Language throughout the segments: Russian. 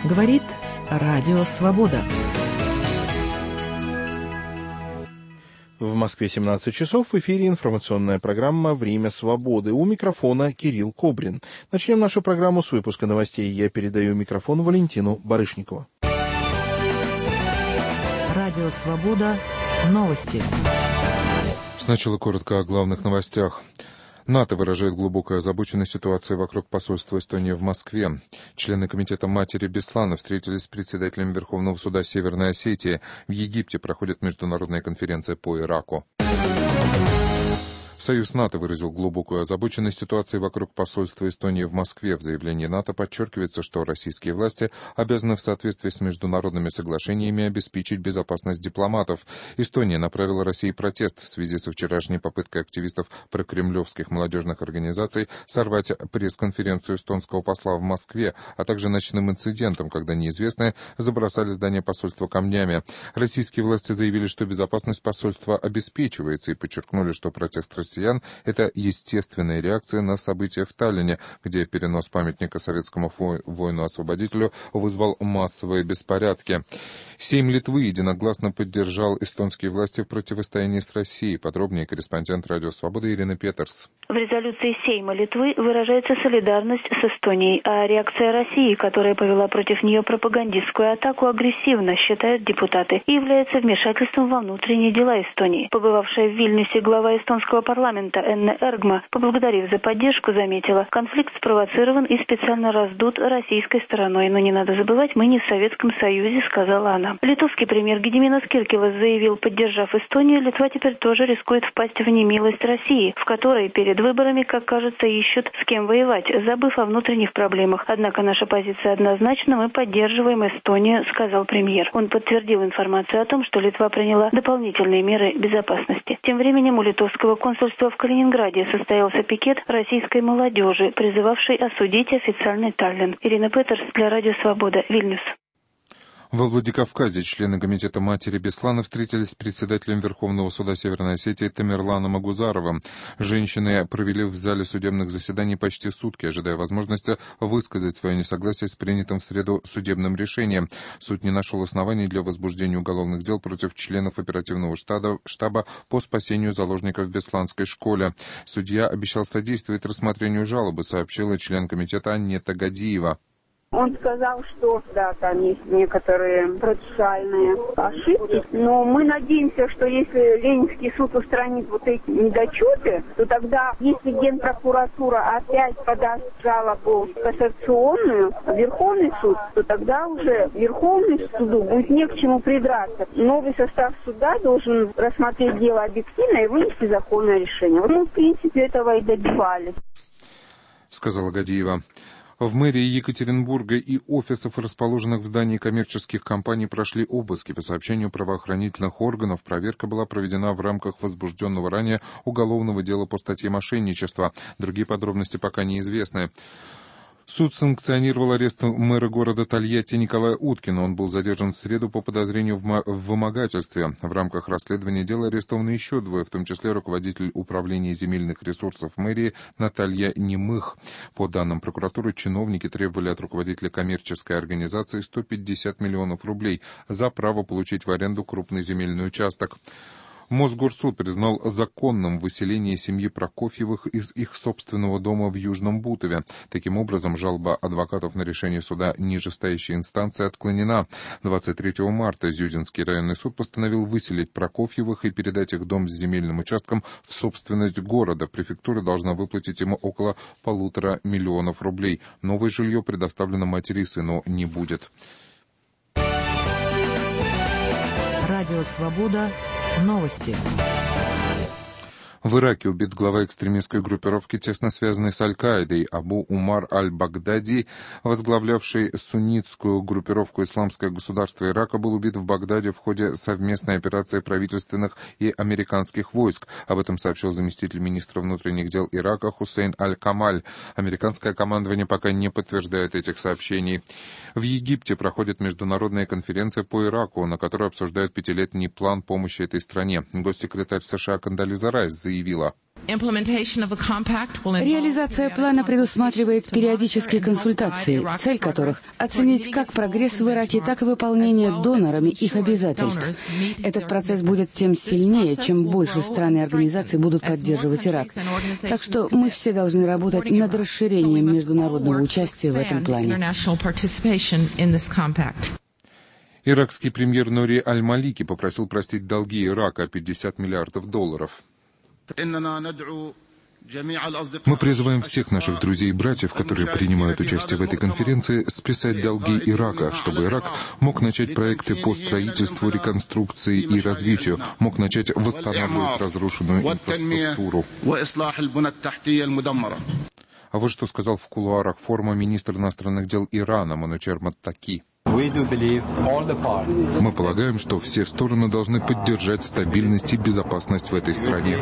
Говорит Радио Свобода. В Москве 17 часов, в эфире информационная программа «Время свободы». У микрофона Кирилл Кобрин. Начнем нашу программу с выпуска новостей. Я передаю микрофон Валентину Барышникову. Радио Свобода. Новости. Сначала коротко о главных новостях. НАТО выражает глубокую озабоченность ситуацией вокруг посольства Эстонии в Москве. Члены комитета матери Беслана встретились с председателем Верховного суда Северной Осетии. В Египте проходит международная конференция по Ираку. Союз НАТО выразил глубокую озабоченность ситуацией вокруг посольства Эстонии в Москве. В заявлении НАТО подчеркивается, что российские власти обязаны в соответствии с международными соглашениями обеспечить безопасность дипломатов. Эстония направила России протест в связи со вчерашней попыткой активистов прокремлевских молодежных организаций сорвать пресс-конференцию эстонского посла в Москве, а также ночным инцидентом, когда неизвестные забросали здание посольства камнями. Российские власти заявили, что безопасность посольства обеспечивается, и подчеркнули, что протест россиян — это естественная реакция на события в Таллине, где перенос памятника советскому воину-освободителю вызвал массовые беспорядки. Сейм Литвы единогласно поддержал эстонские власти в противостоянии с Россией. Подробнее корреспондент Радио Свобода Ирина Петерс. В резолюции Сейма Литвы выражается солидарность с Эстонией, а реакция России, которая повела против нее пропагандистскую атаку, агрессивно, считают депутаты, и является вмешательством во внутренние дела Эстонии. Побывавшая в Вильнюсе глава эстонского парламента Энне Эргма, поблагодарив за поддержку, заметила, конфликт спровоцирован и специально раздут российской стороной, но не надо забывать, мы не в Советском Союзе, сказала она. Литовский премьер Гедиминас Киркилас заявил, поддержав Эстонию, Литва теперь тоже рискует впасть в немилость России, в которой перед выборами, как кажется, ищут с кем воевать, забыв о внутренних проблемах. Однако наша позиция однозначна, мы поддерживаем Эстонию, сказал премьер. Он подтвердил информацию о том, что Литва приняла дополнительные меры безопасности. Тем временем у литовского консульства в Калининграде состоялся пикет российской молодежи, призывавшей осудить официальный Таллин. Ирина Петерс для Радио Свобода, Вильнюс. Во Владикавказе члены комитета матери Беслана встретились с председателем Верховного суда Северной Осетии Тамерланом Агузаровым. Женщины провели в зале судебных заседаний почти сутки, ожидая возможности высказать свое несогласие с принятым в среду судебным решением. Суд не нашел оснований для возбуждения уголовных дел против членов оперативного штаба по спасению заложников в Бесланской школе. Судья обещал содействовать рассмотрению жалобы, сообщила член комитета Аннета Гадиева. Он сказал, что да, там есть некоторые процессуальные ошибки, но мы надеемся, что если Ленинский суд устранит вот эти недочеты, то тогда, если Генпрокуратура опять подаст жалобу кассационную в Верховный суд, то тогда уже Верховный суду будет не к чему придраться. Новый состав суда должен рассмотреть дело объективно и вынести законное решение. Мы, в принципе, этого и добивались, сказала Гадиева. В мэрии Екатеринбурга и офисов, расположенных в здании коммерческих компаний, прошли обыски. По сообщению правоохранительных органов, проверка была проведена в рамках возбужденного ранее уголовного дела по статье «Мошенничество». Другие подробности пока неизвестны. Суд санкционировал арест мэра города Тольятти Николая Уткина. Он был задержан в среду по подозрению в вымогательстве. В рамках расследования дела арестованы еще двое, в том числе руководитель управления земельных ресурсов мэрии Наталья Немых. По данным прокуратуры, чиновники требовали от руководителя коммерческой организации 150 миллионов рублей за право получить в аренду крупный земельный участок. Мосгорсуд признал законным выселение семьи Прокофьевых из их собственного дома в Южном Бутове. Таким образом, жалоба адвокатов на решение суда нижестоящей инстанции отклонена. 23 марта Зюзинский районный суд постановил выселить Прокофьевых и передать их дом с земельным участком в собственность города. Префектура должна выплатить ему около 1,5 миллиона рублей. Новое жилье предоставлено матери и сыну не будет. Радио Свобода. Новости. В Ираке убит глава экстремистской группировки, тесно связанной с Аль-Каидой, Абу Умар Аль-Багдади, возглавлявший суннитскую группировку «Исламское государство Ирака», был убит в Багдаде в ходе совместной операции правительственных и американских войск. Об этом сообщил заместитель министра внутренних дел Ирака Хусейн Аль-Камаль. Американское командование пока не подтверждает этих сообщений. В Египте проходит международная конференция по Ираку, на которой обсуждают 5-летний план помощи этой стране. Госсекретарь США Кондолиза Райс заявила: реализация плана предусматривает периодические консультации, цель которых — оценить как прогресс в Ираке, так и выполнение донорами их обязательств. Этот процесс будет тем сильнее, чем больше стран и организаций будут поддерживать Ирак. Так что мы все должны работать над расширением международного участия в этом плане. Иракский премьер Нури Аль-Малики попросил простить долги Ирака $50 миллиардов. Мы призываем всех наших друзей и братьев, которые принимают участие в этой конференции, списать долги Ирака, чтобы Ирак мог начать проекты по строительству, реконструкции и развитию, мог начать восстанавливать разрушенную инфраструктуру. А вот что сказал в кулуарах форума министр иностранных дел Ирана Манучер Маттаки. Мы полагаем, что все стороны должны поддержать стабильность и безопасность в этой стране.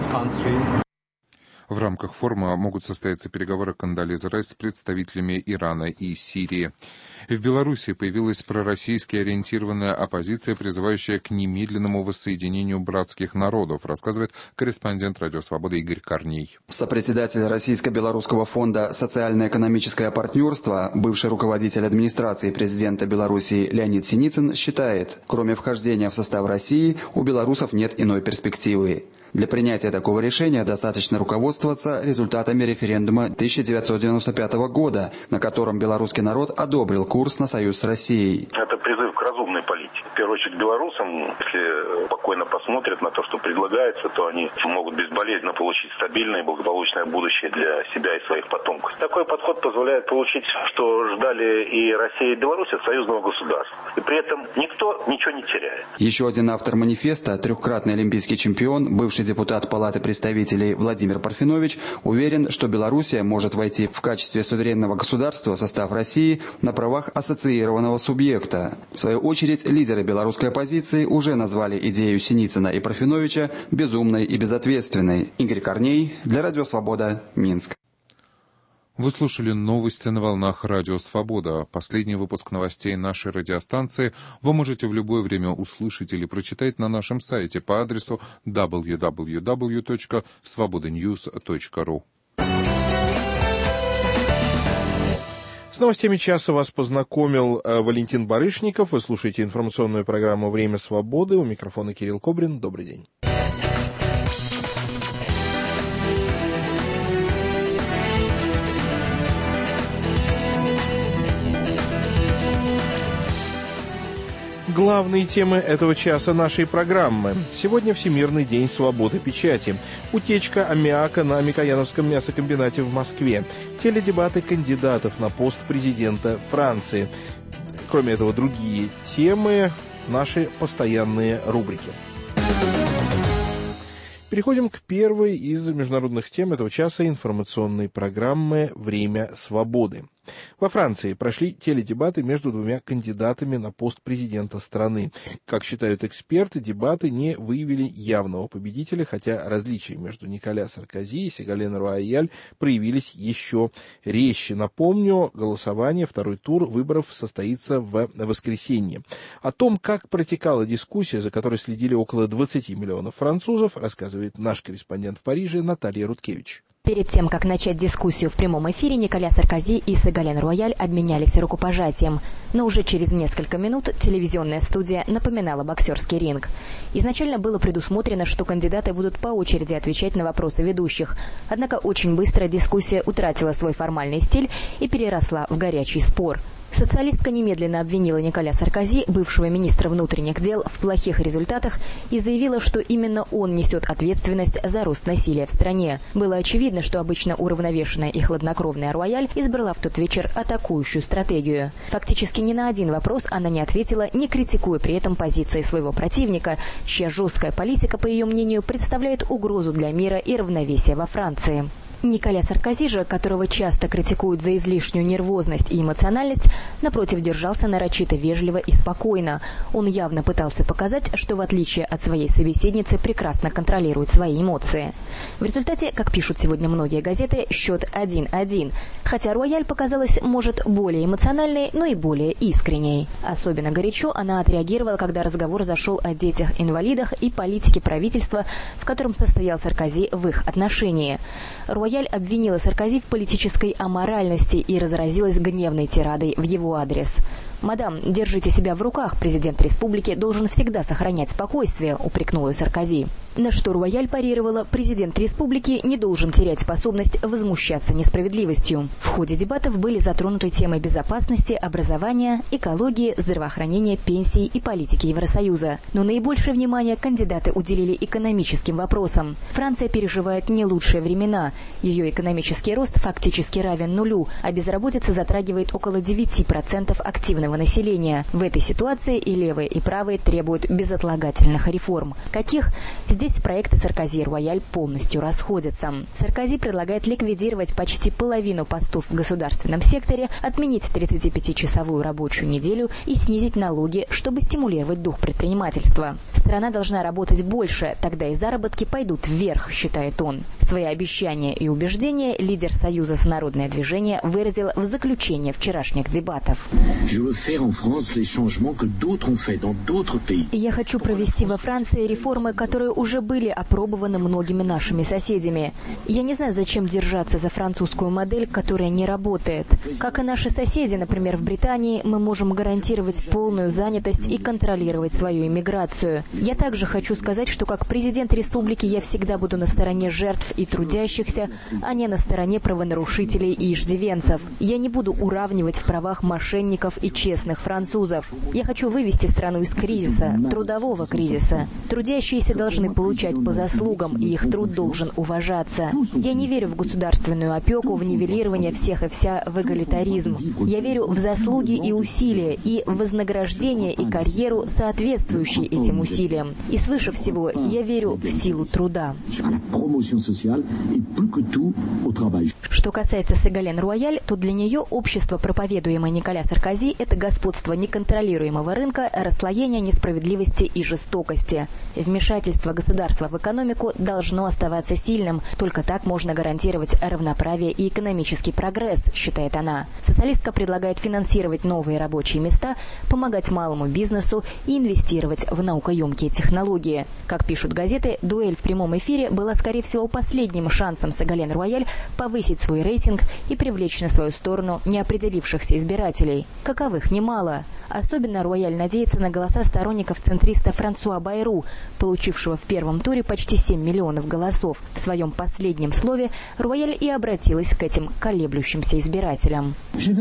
В рамках форума могут состояться переговоры Кондолиза Райс с представителями Ирана и Сирии. В Беларуси появилась пророссийски ориентированная оппозиция, призывающая к немедленному воссоединению братских народов, рассказывает корреспондент Радио Свобода Игорь Корней. Сопредседатель Российско-белорусского фонда «Социально-экономическое партнерство», бывший руководитель администрации президента Беларуси Леонид Синицын считает, кроме вхождения в состав России, у белорусов нет иной перспективы. Для принятия такого решения достаточно руководствоваться результатами референдума 1995 года, на котором белорусский народ одобрил курс на союз с Россией. Это призыв к разумной политике. В первую очередь белорусам, если спокойно посмотрят на то, что предлагается, то они могут безболезненно получить стабильное и благополучное будущее для себя и своих потомков. Такой подход позволяет получить, что ждали и Россия, и Беларусь от союзного государства. И при этом никто ничего не теряет. Еще один автор манифеста, трехкратный олимпийский чемпион, бывший депутат Палаты представителей Владимир Парфенович, уверен, что Белоруссия может войти в качестве суверенного государства в состав России на правах ассоциированного субъекта. В свою очередь, лидеры белорусской оппозиции уже назвали идею Синицына и Парфеновича безумной и безответственной. Игорь Корней, для Радио Свобода, Минск. Вы слушали новости на волнах Радио Свобода. Последний выпуск новостей нашей радиостанции вы можете в любое время услышать или прочитать на нашем сайте по адресу www.svobodanews.ru. С новостями часа вас познакомил Валентин Барышников. Вы слушаете информационную программу «Время свободы». У микрофона Кирилл Кобрин. Добрый день. Главные темы этого часа нашей программы. Сегодня Всемирный день свободы печати. Утечка аммиака на Микояновском мясокомбинате в Москве. Теледебаты кандидатов на пост президента Франции. Кроме этого, другие темы, наши постоянные рубрики. Переходим к первой из международных тем этого часа информационной программы «Время свободы». Во Франции прошли теледебаты между двумя кандидатами на пост президента страны. Как считают эксперты, дебаты не выявили явного победителя, хотя различия между Николя Саркози и Сегален Руайяль проявились еще резче. Напомню, голосование, второй тур выборов состоится в воскресенье. О том, как протекала дискуссия, за которой следили около 20 миллионов французов, рассказывает наш корреспондент в Париже Наталья Рудкевич. Перед тем, как начать дискуссию в прямом эфире, Николя Саркози и Сегален Руайяль обменялись рукопожатием. Но уже через несколько минут телевизионная студия напоминала боксерский ринг. Изначально было предусмотрено, что кандидаты будут по очереди отвечать на вопросы ведущих. Однако очень быстро дискуссия утратила свой формальный стиль и переросла в горячий спор. Социалистка немедленно обвинила Николя Саркози, бывшего министра внутренних дел, в плохих результатах и заявила, что именно он несет ответственность за рост насилия в стране. Было очевидно, что обычно уравновешенная и хладнокровная Руайяль избрала в тот вечер атакующую стратегию. Фактически ни на один вопрос она не ответила, не критикуя при этом позиции своего противника, чья жесткая политика, по ее мнению, представляет угрозу для мира и равновесия во Франции. Николя Саркози же, которого часто критикуют за излишнюю нервозность и эмоциональность, напротив, держался нарочито вежливо и спокойно. Он явно пытался показать, что в отличие от своей собеседницы прекрасно контролирует свои эмоции. В результате, как пишут сегодня многие газеты, счет 1-1. Хотя Руаяль показалась, может, более эмоциональной, но и более искренней. Особенно горячо она отреагировала, когда разговор зашел о детях-инвалидах и политике правительства, в котором состоял Саркози в их отношении. Руаяль обвинила Саркози в политической аморальности и разразилась гневной тирадой в его адрес. «Мадам, держите себя в руках, президент республики должен всегда сохранять спокойствие», — упрекнула Саркози. На что Руаяль парировала: президент республики не должен терять способность возмущаться несправедливостью. В ходе дебатов были затронуты темы безопасности, образования, экологии, здравоохранения, пенсий и политики Евросоюза. Но наибольшее внимание кандидаты уделили экономическим вопросам. Франция переживает не лучшие времена. Ее экономический рост фактически равен нулю, а безработица затрагивает около 9% активного населения. В этой ситуации и левые, и правые требуют безотлагательных реформ. Каких? Здесь проекты Саркози и Руаяль полностью расходятся. Саркози предлагает ликвидировать почти половину постов в государственном секторе, отменить 35-часовую рабочую неделю и снизить налоги, чтобы стимулировать дух предпринимательства. Страна должна работать больше, тогда и заработки пойдут вверх, считает он. Свои обещания и убеждения лидер Союза за народное движение выразил в заключении вчерашних дебатов. Я хочу провести во Франции реформы, которые уже были опробованы многими нашими соседями. Я не знаю, зачем держаться за французскую модель, которая не работает. Как и наши соседи, например, в Британии, мы можем гарантировать полную занятость и контролировать свою иммиграцию. Я также хочу сказать, что как президент республики я всегда буду на стороне жертв и трудящихся, а не на стороне правонарушителей и иждивенцев. Я не буду уравнивать в правах мошенников и честных французов. Я хочу вывести страну из кризиса, трудового кризиса. Трудящиеся должны получать по заслугам, и их труд должен уважаться. Я не верю в государственную опеку, в нивелирование всех и вся, в эгалитаризм. Я верю в заслуги и усилия, и в вознаграждение и карьеру, соответствующие этим усилиям. И свыше всего, я верю в силу труда. Что касается Ségolène Royal, то для нее общество, проповедуемое Николя Саркози, это господство неконтролируемого рынка, расслоение, несправедливости и жестокости. Вмешательство государства в экономику должно оставаться сильным. Только так можно гарантировать равноправие и экономический прогресс, считает она. Социалистка предлагает финансировать новые рабочие места, помогать малому бизнесу и инвестировать в наукоемкие технологии. Как пишут газеты, дуэль в прямом эфире была, скорее всего, последним шансом Ségolène Royal повысить свой рейтинг и привлечь на свою сторону неопределившихся избирателей. Каковых немало. Особенно Руаяль надеется на голоса сторонников центриста Франсуа Байру, получившего в первом туре почти 7 миллионов голосов. В своем последнем слове Руаяль и обратилась к этим колеблющимся избирателям.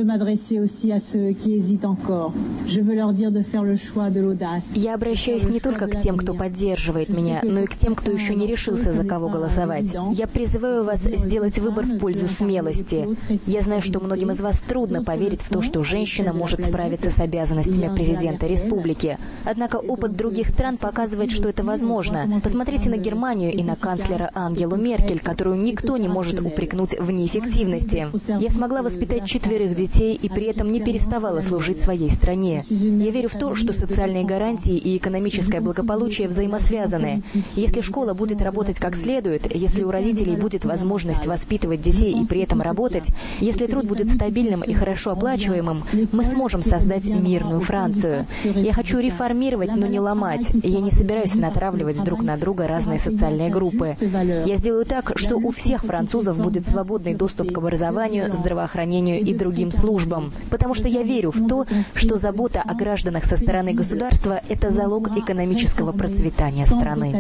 Я обращаюсь не только к тем, кто поддерживает меня, но и к тем, кто еще не решился, за кого голосовать. Я призываю вас сделать выбор в пользу смелости. Я знаю, что многим из вас трудно поверить в то, что женщина может справиться с обязанностями президента республики. Однако опыт других стран показывает, что это возможно. Посмотрите на Германию и на канцлера Ангелу Меркель, которую никто не может упрекнуть в неэффективности. Я смогла воспитать 4 детей и при этом не переставала служить своей стране. Я верю в то, что социальные гарантии и экономическое благополучие взаимосвязаны. Если школа будет работать как следует, если у родителей будет возможность воспитывать детей и при этом работать, если труд будет стабильным и хорошо оплачиваемым, мы сможем создать мирную Францию. Я хочу реформировать, но не ломать. Я не собираюсь натравливать друг на друга разные социальные группы. Я сделаю так, что у всех французов будет свободный доступ к образованию, здравоохранению и другим службам. Потому что я верю в то, что забота о гражданах со стороны государства – это залог экономического процветания страны.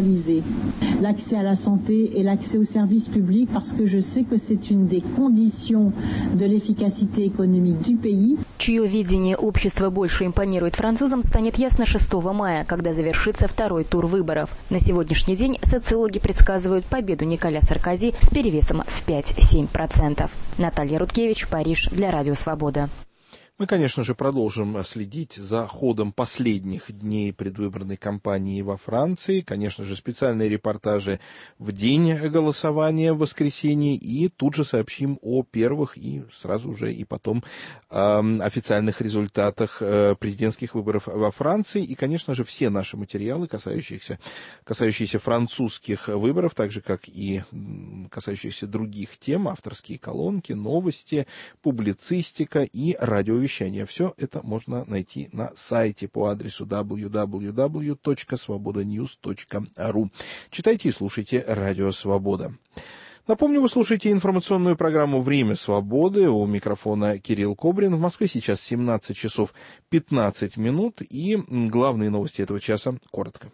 Чье видение общества больше импонирует французам, станет ясно 6 мая, когда завершится второй тур выборов. На сегодняшний день социологи предсказывают победу Николя Саркози с перевесом в 5-7%. Наталья Рудкевич, Париж, для Радио Свобода. Мы, конечно же, продолжим следить за ходом последних дней предвыборной кампании во Франции. Конечно же, специальные репортажи в день голосования в воскресенье. И тут же сообщим о первых и сразу же и потом официальных результатах президентских выборов во Франции. И, конечно же, все наши материалы, касающиеся французских выборов, так же, как и касающиеся других тем, авторские колонки, новости, публицистика и радиовещание. Все это можно найти на сайте по адресу www.svobodanews.ru. Читайте и слушайте Радио Свобода. Напомню, вы слушаете информационную программу «Время свободы». У микрофона Кирилл Кобрин. В Москве сейчас 17 часов 15 минут. И главные новости этого часа коротко.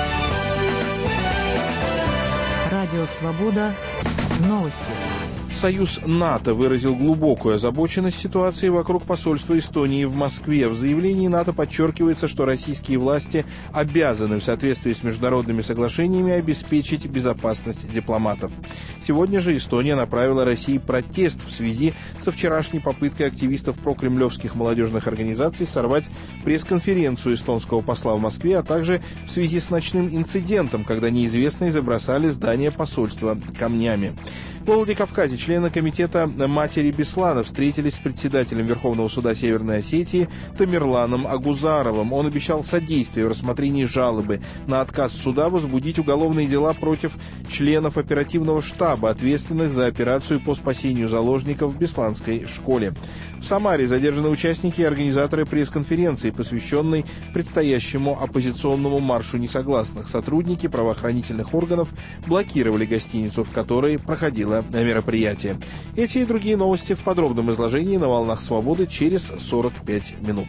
Радио Свобода. Новости. Союз НАТО выразил глубокую озабоченность ситуацией вокруг посольства Эстонии в Москве. В заявлении НАТО подчеркивается, что российские власти обязаны в соответствии с международными соглашениями обеспечить безопасность дипломатов. Сегодня же Эстония направила России протест в связи со вчерашней попыткой активистов прокремлевских молодежных организаций сорвать пресс-конференцию эстонского посла в Москве, а также в связи с ночным инцидентом, когда неизвестные забросали здание посольства камнями. В Владикавказе члены комитета «Матери Беслана» встретились с председателем Верховного суда Северной Осетии Тамерланом Агузаровым. Он обещал содействие в рассмотрении жалобы на отказ суда возбудить уголовные дела против членов оперативного штаба, ответственных за операцию по спасению заложников в Бесланской школе. В Самаре задержаны участники и организаторы пресс-конференции, посвященной предстоящему оппозиционному маршу несогласных. Сотрудники правоохранительных органов блокировали гостиницу, в которой проходило мероприятие. Эти и другие новости в подробном изложении на «Волнах Свободы» через 45 минут.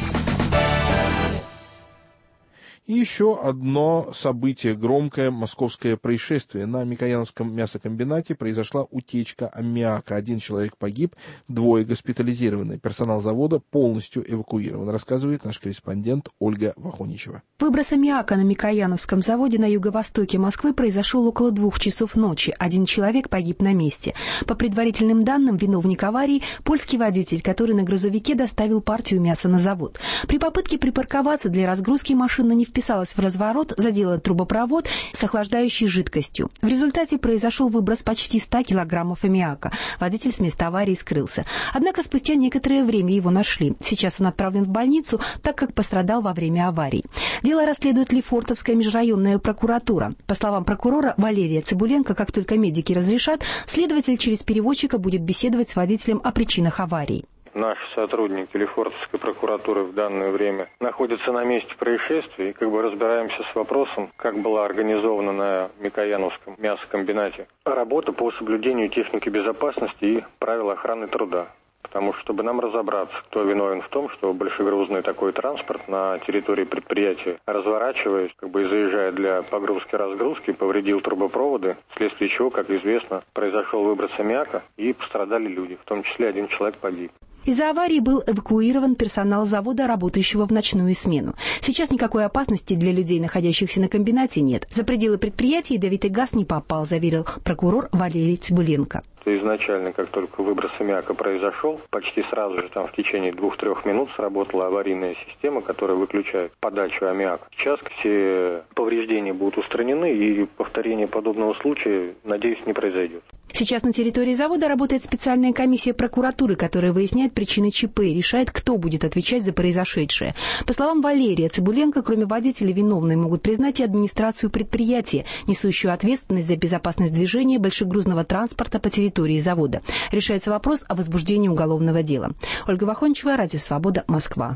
И еще одно событие, громкое московское происшествие. На Микояновском мясокомбинате произошла утечка аммиака. 1 человек погиб, 2 госпитализированы. Персонал завода полностью эвакуирован, рассказывает наш корреспондент Ольга Вахоничева. Выброс аммиака на Микояновском заводе на юго-востоке Москвы произошел около 2 часов ночи. 1 человек погиб на месте. По предварительным данным, виновник аварии – польский водитель, который на грузовике доставил партию мяса на завод. При попытке припарковаться для разгрузки машина не вписалась в разворот, задела трубопровод с охлаждающей жидкостью. В результате произошел выброс почти 100 килограммов аммиака. Водитель с места аварии скрылся. Однако спустя некоторое время его нашли. Сейчас он отправлен в больницу, так как пострадал во время аварии. Дело расследует Лефортовская межрайонная прокуратура. По словам прокурора Валерия Цыбуленко, как только медики разрешат, следователь через переводчика будет беседовать с водителем о причинах аварии. Наши сотрудники Лефортовской прокуратуры в данное время находятся на месте происшествия и разбираемся с вопросом, как была организована на Микояновском мясокомбинате работа по соблюдению техники безопасности и правил охраны труда. Потому что, чтобы нам разобраться, кто виновен в том, что большегрузный такой транспорт на территории предприятия, разворачиваясь, и заезжая для погрузки-разгрузки, повредил трубопроводы, вследствие чего, как известно, произошел выброс аммиака и пострадали люди, в том числе 1 человек погиб. Из-за аварии был эвакуирован персонал завода, работающего в ночную смену. Сейчас никакой опасности для людей, находящихся на комбинате, нет. За пределы предприятия ядовитый газ не попал, заверил прокурор Валерий Цыбуленко. Изначально, как только выброс аммиака произошел, почти сразу же в течение 2-3 минут сработала аварийная система, которая выключает подачу аммиака. Сейчас все повреждения будут устранены, и повторение подобного случая, надеюсь, не произойдет. Сейчас на территории завода работает специальная комиссия прокуратуры, которая выясняет причины ЧП и решает, кто будет отвечать за произошедшее. По словам Валерия Цыбуленко, кроме водителя, виновные могут признать и администрацию предприятия, несущую ответственность за безопасность движения большегрузного транспорта по территории завода. Решается вопрос о возбуждении уголовного дела. Ольга Вахоничева, Радио Свобода, Москва.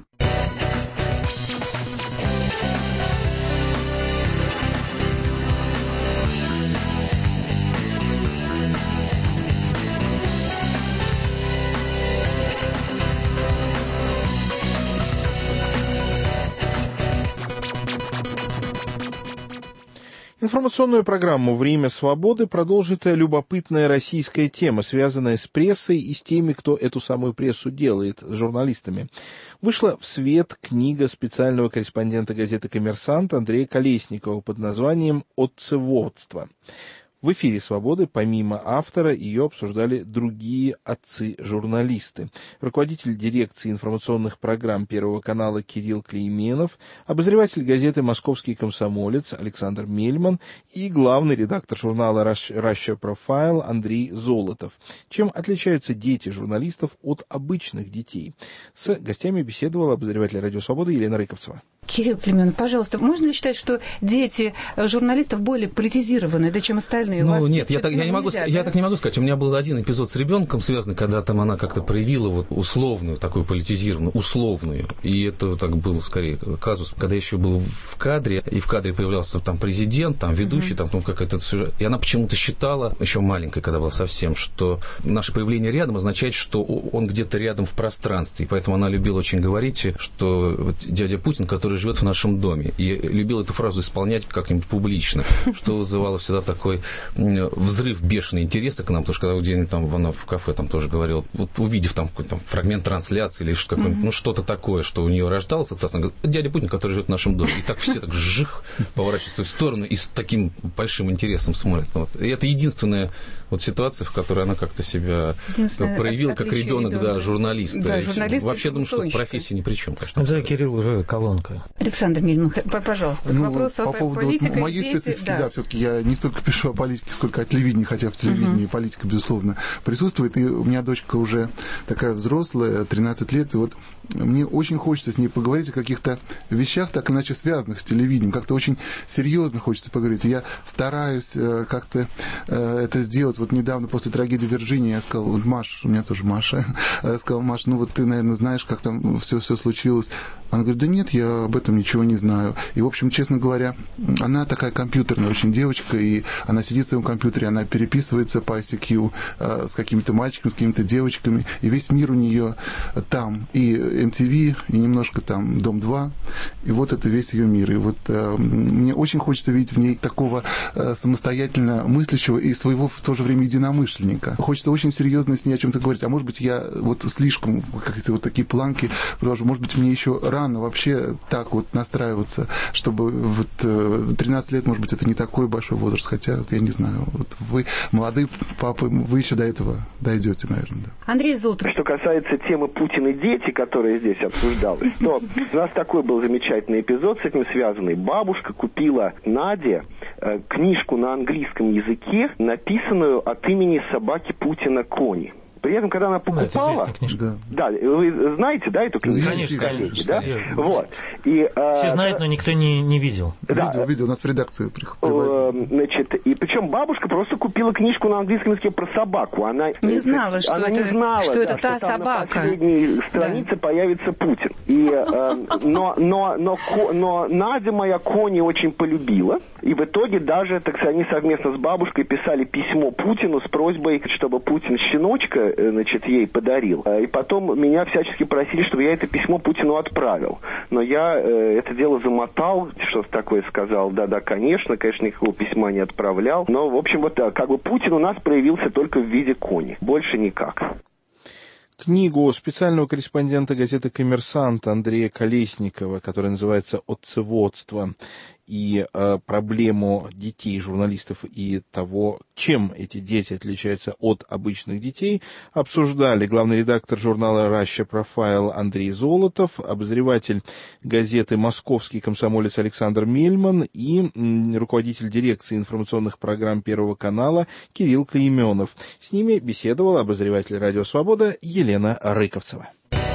Информационную программу «Время свободы» продолжит любопытная российская тема, связанная с прессой и с теми, кто эту самую прессу делает, с журналистами. Вышла в свет книга специального корреспондента газеты «Коммерсант» Андрея Колесникова под названием «Отцеводство». В эфире «Свободы» помимо автора ее обсуждали другие отцы-журналисты. Руководитель дирекции информационных программ Первого канала Кирилл Клейменов, обозреватель газеты «Московский комсомолец» Александр Мельман и главный редактор журнала «Russia Profile» Андрей Золотов. Чем отличаются дети журналистов от обычных детей? С гостями беседовала обозреватель «Радио Свобода» Елена Рыковцева. Кирилл Клейменов, пожалуйста, можно ли считать, что дети журналистов более политизированы, да, чем остальные? Нет, я так не могу сказать. У меня был один эпизод с ребенком связанный, когда там она как-то проявила вот условную, такую политизированную, условную. И это так было скорее казус, когда я еще был в кадре, и в кадре появлялся там президент, там ведущий, там какая-то сюжет. И она почему-то считала, еще маленькая, когда была совсем, что наше появление рядом означает, что он где-то рядом в пространстве. И поэтому она любила очень говорить, что вот дядя Путин, который живет в нашем доме. И любил эту фразу исполнять как-нибудь публично, что вызывало всегда такой взрыв бешеный интереса к нам, потому что когда где-нибудь там она в кафе там тоже говорила, вот увидев там какой-то фрагмент трансляции или какой-нибудь, что-то такое, что у нее рождалось, она говорит, дядя Путин, который живет в нашем доме. И так все так жих поворачиваются в ту сторону и с таким большим интересом смотрят. Вот. И это единственная вот ситуация, в которой она как-то себя проявила как ребенок, журналиста. Да, вообще, думаю, что профессия ни при чем, конечно. Да, Кирилл уже колонка. Александр Мельман, пожалуйста, вопрос по поводу политика, моей дети, специфики, да, все-таки я не столько пишу о политике, сколько о телевидении, хотя в телевидении политика, безусловно, присутствует. И у меня дочка уже такая взрослая, 13 лет, и вот мне очень хочется с ней поговорить о каких-то вещах, так иначе связанных с телевидением. Как-то очень серьезно хочется поговорить. Я стараюсь как-то это сделать. Вот недавно после трагедии Вирджинии я сказал, вот Маш, у меня тоже Маша, я сказал, Маш, ну вот ты, наверное, знаешь, как там все случилось. Она говорит, да нет, я об этом ничего не знаю. И, в общем, честно говоря, она такая компьютерная очень девочка, и она сидит в своем компьютере, она переписывается по ICQ с какими-то мальчиками, с какими-то девочками, и весь мир у нее там. И MTV, и немножко там Дом-2, и вот это весь ее мир. И вот мне очень хочется видеть в ней такого самостоятельно мыслящего и своего в то же время единомышленника. Хочется очень серьезно с ней о чем-то говорить. А может быть, я вот слишком какие-то вот такие планки провожу. Может быть, мне еще рано вообще так вот настраиваться, чтобы вот 13 лет, может быть, это не такой большой возраст, хотя вот я не знаю. Вот вы молодые папы, вы еще до этого дойдете, наверное. Да. Андрей Золотов. Что касается темы Путин и дети, которая здесь обсуждалась, то у нас такой был замечательный эпизод с этим связанный. Бабушка купила Наде книжку на английском языке, написанную от имени собаки Путина Кони. При этом, когда она покупала... Да, вы знаете, да, эту книжку? Конечно. Да? Вот. И, все знают, но никто не видел. Да. Видел, у нас в редакции привозили. Значит, и причем бабушка просто купила книжку на английском языке про собаку. Она не знала, что это та собака. На последней странице появится Путин. И, но Надя моя Кони очень полюбила. И в итоге даже, так сказать, они совместно с бабушкой писали письмо Путину с просьбой, чтобы Путин щеночка, значит, ей подарил. И потом меня всячески просили, чтобы я это письмо Путину отправил. Но я это дело замотал, что-то такое сказал. Да, конечно, никакого письма не отправлял. Но, в общем, вот как бы Путин у нас проявился только в виде Кони. Больше никак. Книгу специального корреспондента газеты «Коммерсант» Андрея Колесникова, которая называется «Отцеводство», и проблему детей, журналистов и того, чем эти дети отличаются от обычных детей, обсуждали главный редактор журнала Russia Profile Андрей Золотов, обозреватель газеты «Московский комсомолец» Александр Мельман и руководитель дирекции информационных программ Первого канала Кирилл Клейменов. С ними беседовала обозреватель «Радио Свобода» Елена Рыковцева.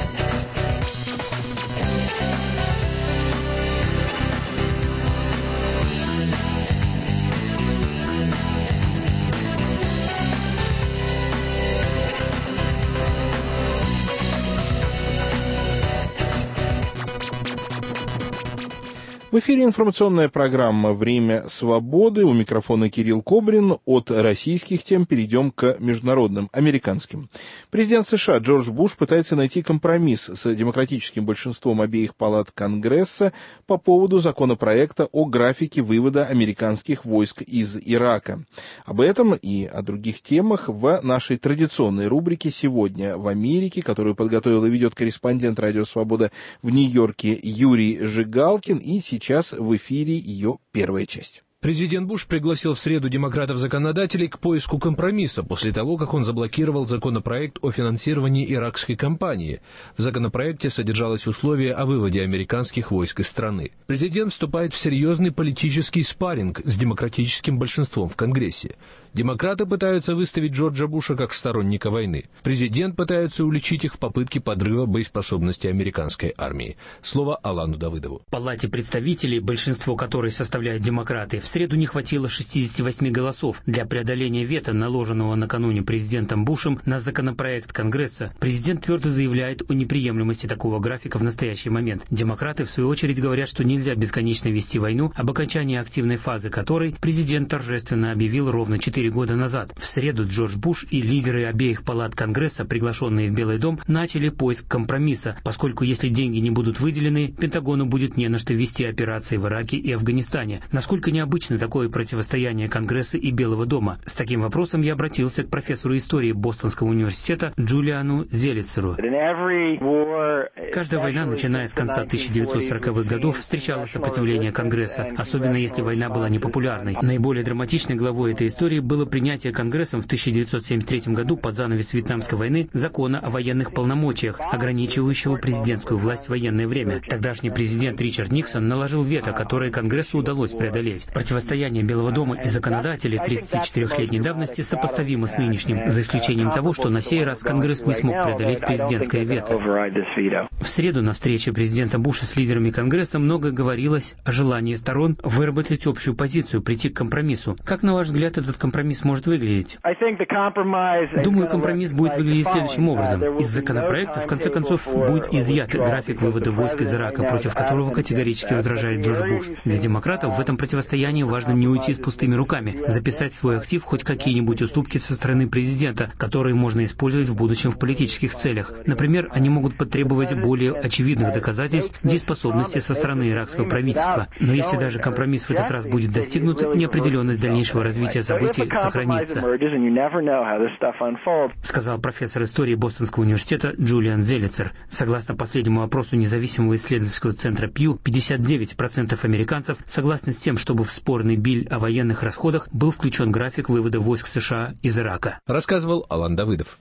В эфире информационная программа «Время свободы». У микрофона Кирилл Кобрин. От российских тем перейдем к международным, американским. Президент США Джордж Буш пытается найти компромисс с демократическим большинством обеих палат Конгресса по поводу законопроекта о графике вывода американских войск из Ирака. Об этом и о других темах в нашей традиционной рубрике «Сегодня в Америке», которую подготовил и ведет корреспондент «Радио Свобода» в Нью-Йорке Юрий Жигалкин. И сейчас в эфире ее первая часть. Президент Буш пригласил в среду демократов-законодателей к поиску компромисса после того, как он заблокировал законопроект о финансировании иракской кампании. В законопроекте содержалось условие о выводе американских войск из страны. Президент вступает в серьезный политический спарринг с демократическим большинством в Конгрессе. Демократы пытаются выставить Джорджа Буша как сторонника войны. Президент пытается уличить их в попытке подрыва боеспособности американской армии. Слово Алану Давыдову. В Палате представителей, большинство которой составляют демократы, в среду не хватило 68 голосов для преодоления вето, наложенного накануне президентом Бушем на законопроект Конгресса. Президент твердо заявляет о неприемлемости такого графика в настоящий момент. Демократы, в свою очередь, говорят, что нельзя бесконечно вести войну, об окончании активной фазы которой президент торжественно объявил ровно 4 года назад. В среду Джордж Буш и лидеры обеих палат Конгресса, приглашенные в Белый дом, начали поиск компромисса, поскольку если деньги не будут выделены, Пентагону будет не на что вести операции в Ираке и Афганистане. Насколько необычно такое противостояние Конгресса и Белого дома? С таким вопросом я обратился к профессору истории Бостонского университета Джулиану Зелицеру. Каждая война, начиная с конца 1940-х годов, встречала сопротивление Конгресса, особенно если война была непопулярной. Наиболее драматичной главой этой истории было принятие Конгрессом в 1973 году под занавес Вьетнамской войны закона о военных полномочиях, ограничивающего президентскую власть в военное время. Тогдашний президент Ричард Никсон наложил вето, которое Конгрессу удалось преодолеть. Противостояние Белого дома и законодателей 34-летней давности сопоставимо с нынешним, за исключением того, что на сей раз Конгресс не смог преодолеть президентское вето. В среду на встрече президента Буша с лидерами Конгресса много говорилось о желании сторон выработать общую позицию, прийти к компромиссу. Как, на ваш взгляд, этот компромисс может выглядеть? Думаю, компромисс будет выглядеть следующим образом. Из законопроекта, в конце концов, будет изъят график вывода войск из Ирака, против которого категорически возражает Джордж Буш. Для демократов в этом противостоянии важно не уйти с пустыми руками, записать в свой актив хоть какие-нибудь уступки со стороны президента, которые можно использовать в будущем в политических целях. Например, они могут потребовать более очевидных доказательств дееспособности со стороны иракского правительства. Но если даже компромисс в этот раз будет достигнут, неопределенность дальнейшего развития событий сохранится, сказал профессор истории Бостонского университета Джулиан Зелицер. Согласно последнему опросу независимого исследовательского центра Пью, 59% американцев согласны с тем, чтобы в спорный биль о военных расходах был включен график вывода войск США из Ирака. Рассказывал Алан Давыдов.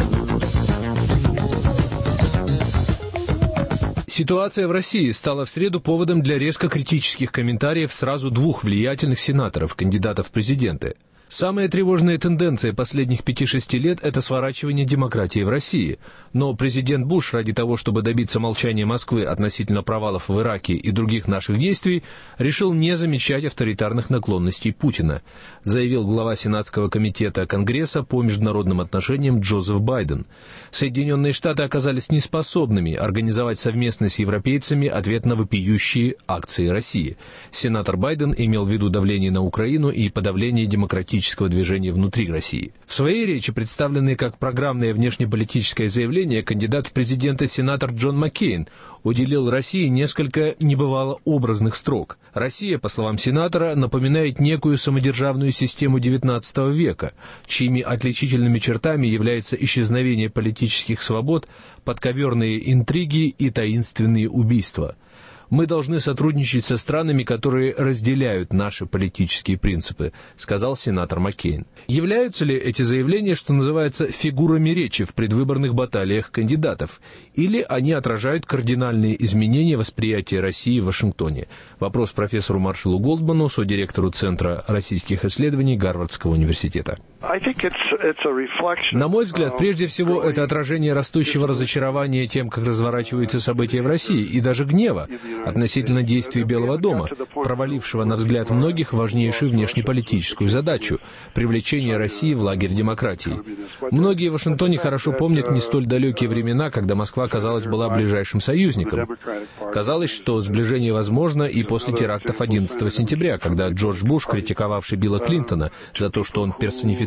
Ситуация в России стала в среду поводом для резко критических комментариев сразу двух влиятельных сенаторов, кандидатов в президенты. Самая тревожная тенденция последних 5-6 лет – это сворачивание демократии в России. Но президент Буш, ради того, чтобы добиться молчания Москвы относительно провалов в Ираке и других наших действий, решил не замечать авторитарных наклонностей Путина, заявил глава Сенатского комитета Конгресса по международным отношениям Джозеф Байден. Соединенные Штаты оказались неспособными организовать совместно с европейцами ответ на вопиющие акции России. Сенатор Байден имел в виду давление на Украину и подавление демократического движения внутри России. В своей речи, представленной как программное внешнеполитическое заявление, кандидат в президенты сенатор Джон Маккейн уделил России несколько небывало образных строк. Россия, по словам сенатора, напоминает некую самодержавную систему XIX века, чьими отличительными чертами является исчезновение политических свобод, подковерные интриги и таинственные убийства. Мы должны сотрудничать со странами, которые разделяют наши политические принципы, сказал сенатор Маккейн. Являются ли эти заявления, что называется, фигурами речи в предвыборных баталиях кандидатов? Или они отражают кардинальные изменения восприятия России в Вашингтоне? Вопрос профессору Маршалу Голдману, содиректору Центра российских исследований Гарвардского университета. На мой взгляд, прежде всего, это отражение растущего разочарования тем, как разворачиваются события в России, и даже гнева относительно действий Белого дома, провалившего, на взгляд многих, важнейшую внешнеполитическую задачу – привлечение России в лагерь демократии. Многие в Вашингтоне хорошо помнят не столь далекие времена, когда Москва, казалось, была ближайшим союзником. Казалось, что сближение возможно и после терактов 11 сентября, когда Джордж Буш, критиковавший Билла Клинтона за то, что он персонифицировал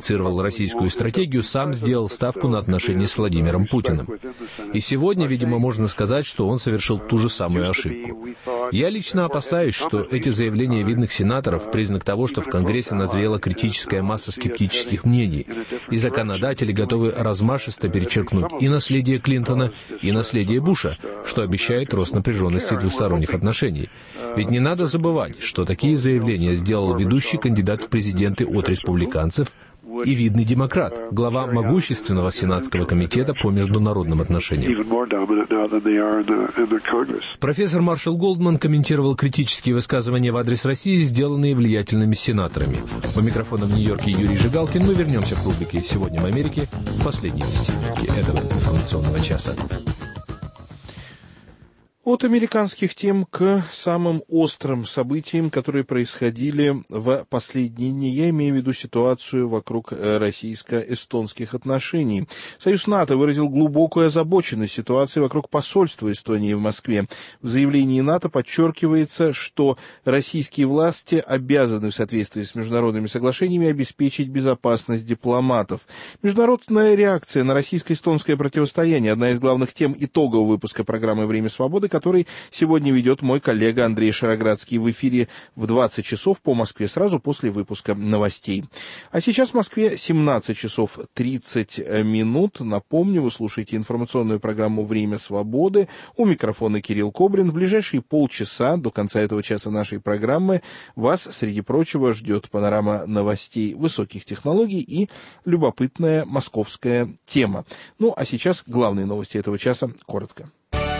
инициировал российскую стратегию, сам сделал ставку на отношения с Владимиром Путиным. И сегодня, видимо, можно сказать, что он совершил ту же самую ошибку. Я лично опасаюсь, что эти заявления видных сенаторов – признак того, что в Конгрессе назрела критическая масса скептических мнений, и законодатели готовы размашисто перечеркнуть и наследие Клинтона, и наследие Буша, что обещает рост напряженности двусторонних отношений. Ведь не надо забывать, что такие заявления сделал ведущий кандидат в президенты от республиканцев и видный демократ, глава могущественного Сенатского комитета по международным отношениям. Профессор Маршал Голдман комментировал критические высказывания в адрес России, сделанные влиятельными сенаторами. У микрофона в Нью-Йорке Юрий Жигалкин. Мы вернемся к рубрике «Сегодня в Америке» в последней 10 минутки этого информационного часа. От американских тем к самым острым событиям, которые происходили в последние дни. Я имею в виду ситуацию вокруг российско-эстонских отношений. Союз НАТО выразил глубокую озабоченность ситуацией вокруг посольства Эстонии в Москве. В заявлении НАТО подчеркивается, что российские власти обязаны в соответствии с международными соглашениями обеспечить безопасность дипломатов. Международная реакция на российско-эстонское противостояние – одна из главных тем итогового выпуска программы «Время свободы», который сегодня ведет мой коллега Андрей Шароградский в эфире в 20 часов по Москве, сразу после выпуска новостей. А сейчас в Москве 17 часов 30 минут. Напомню, вы слушаете информационную программу «Время свободы». У микрофона Кирилл Кобрин. В ближайшие полчаса до конца этого часа нашей программы вас, среди прочего, ждет панорама новостей высоких технологий и любопытная московская тема. Ну, а сейчас главные новости этого часа коротко.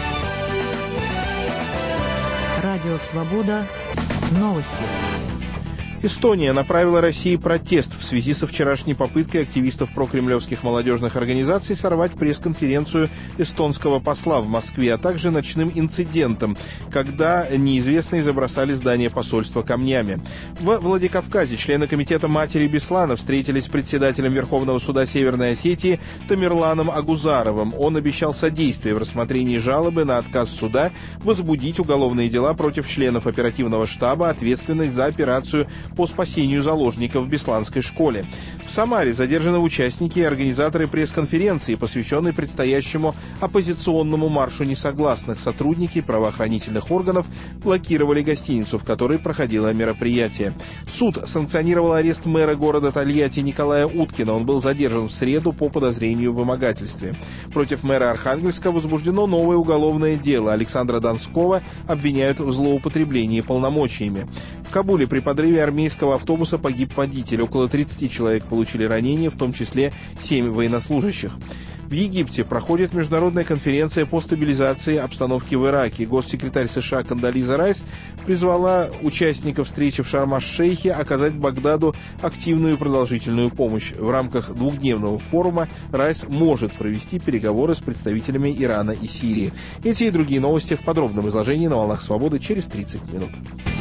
Радио «Свобода». Новости. Эстония направила России протест в связи со вчерашней попыткой активистов прокремлевских молодежных организаций сорвать пресс-конференцию эстонского посла в Москве, а также ночным инцидентом, когда неизвестные забросали здание посольства камнями. В Владикавказе члены комитета матери Беслана встретились с председателем Верховного суда Северной Осетии Тамерланом Агузаровым. Он обещал содействие в рассмотрении жалобы на отказ суда возбудить уголовные дела против членов оперативного штаба, ответственных за операцию по спасению заложников в Бесланской школе. В Самаре задержаны участники и организаторы пресс-конференции, посвященной предстоящему оппозиционному маршу несогласных. Сотрудники правоохранительных органов блокировали гостиницу, в которой проходило мероприятие. Суд санкционировал арест мэра города Тольятти Николая Уткина. Он был задержан в среду по подозрению в вымогательстве. Против мэра Архангельска возбуждено новое уголовное дело. Александра Донского обвиняют в злоупотреблении полномочиями. В Кабуле при подрыве армейского автобуса погиб водитель. Около 30 человек получили ранения, в том числе 7 военнослужащих. В Египте проходит международная конференция по стабилизации обстановки в Ираке. Госсекретарь США Кондолиза Райс призвала участников встречи в Шарм-аш-Шейхе оказать Багдаду активную и продолжительную помощь. В рамках двухдневного форума Райс может провести переговоры с представителями Ирана и Сирии. Эти и другие новости в подробном изложении на «Волнах Свободы» через 30 минут.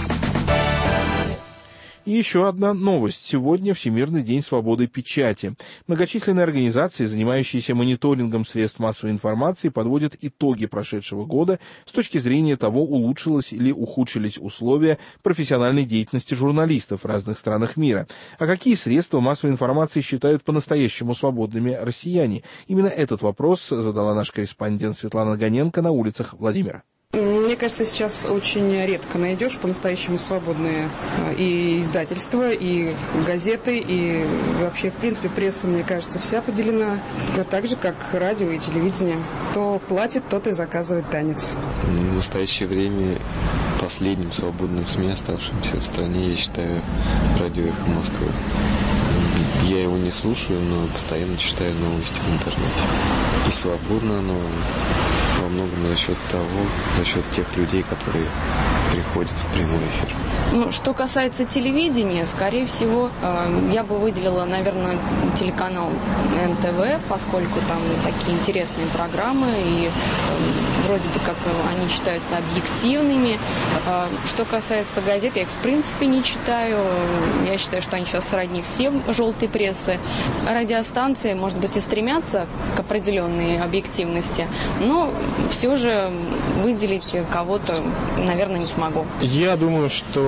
И еще одна новость. Сегодня Всемирный день свободы печати. Многочисленные организации, занимающиеся мониторингом средств массовой информации, подводят итоги прошедшего года с точки зрения того, улучшилось или ухудшились условия профессиональной деятельности журналистов в разных странах мира. А какие средства массовой информации считают по-настоящему свободными россияне? Именно этот вопрос задала наш корреспондент Светлана Гоненко на улицах Владимира. Мне кажется, сейчас очень редко найдешь по-настоящему свободные и издательства, и газеты, и вообще, в принципе, пресса, мне кажется, вся поделена. Так же, как радио и телевидение. Кто платит, тот и заказывает танец. В настоящее время последним свободным СМИ, оставшимся в стране, я считаю, радио «Эхо Москвы». Я его не слушаю, но постоянно читаю новости в интернете. И свободно оно во многом за счет тех людей, которые приходят в прямой эфир. Ну, что касается телевидения, скорее всего, я бы выделила, наверное, телеканал НТВ, поскольку там такие интересные программы, и вроде бы как они считаются объективными. Что касается газет, я их в принципе не читаю. Я считаю, что они сейчас сродни всем желтой прессы. Радиостанции, может быть, и стремятся к определенной объективности, но все же выделить кого-то, наверное, не смогу. Я думаю, что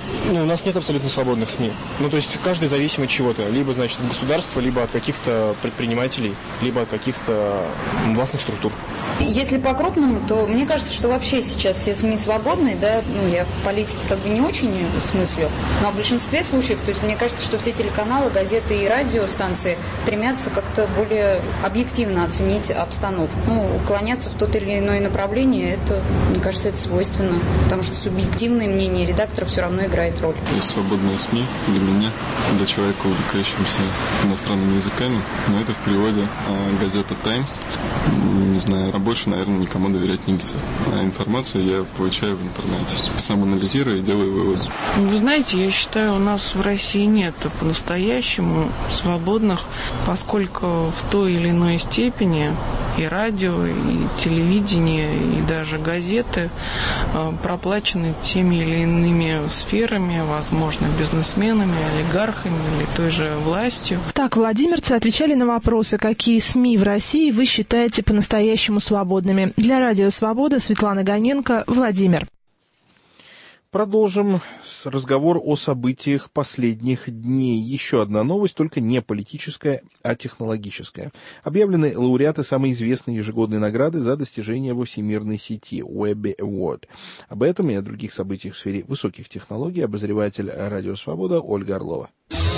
у нас нет абсолютно свободных СМИ. То есть каждый зависим от чего-то. Либо, значит, от государства, либо от каких-то предпринимателей, либо от каких-то властных структур. Если по-крупному, то мне кажется, что вообще сейчас все СМИ свободные, да, я в политике не очень смыслю, но в большинстве случаев, то есть мне кажется, что все телеканалы, газеты и радиостанции стремятся как-то более объективно оценить обстановку. Уклоняться в то или иное направление, это, мне кажется, это свойственно, потому что субъективное мнение редактора все равно играет роль. Свободные СМИ для меня, для человека, увлекающегося иностранными языками, но это в переводе газета «Таймс». Не знаю, а больше, наверное, никому доверять нельзя. А информацию я получаю в интернете. Сам анализирую и делаю выводы. Вы знаете, я считаю, у нас в России нет по-настоящему свободных, поскольку в той или иной степени и радио, и телевидение, и даже газеты проплачены теми или иными сферами, возможно, бизнесменами, олигархами или той же властью. Так, владимирцы отвечали на вопросы, какие СМИ в России вы считаете по-настоящему свободными. Для Радио Свобода Светлана Гоненко, Владимир. Продолжим разговор о событиях последних дней. Еще одна новость, только не политическая, а технологическая. Объявлены лауреаты самой известной ежегодной награды за достижения во всемирной сети Webby Award. Об этом и о других событиях в сфере высоких технологий обозреватель Радио Свобода Ольга Орлова.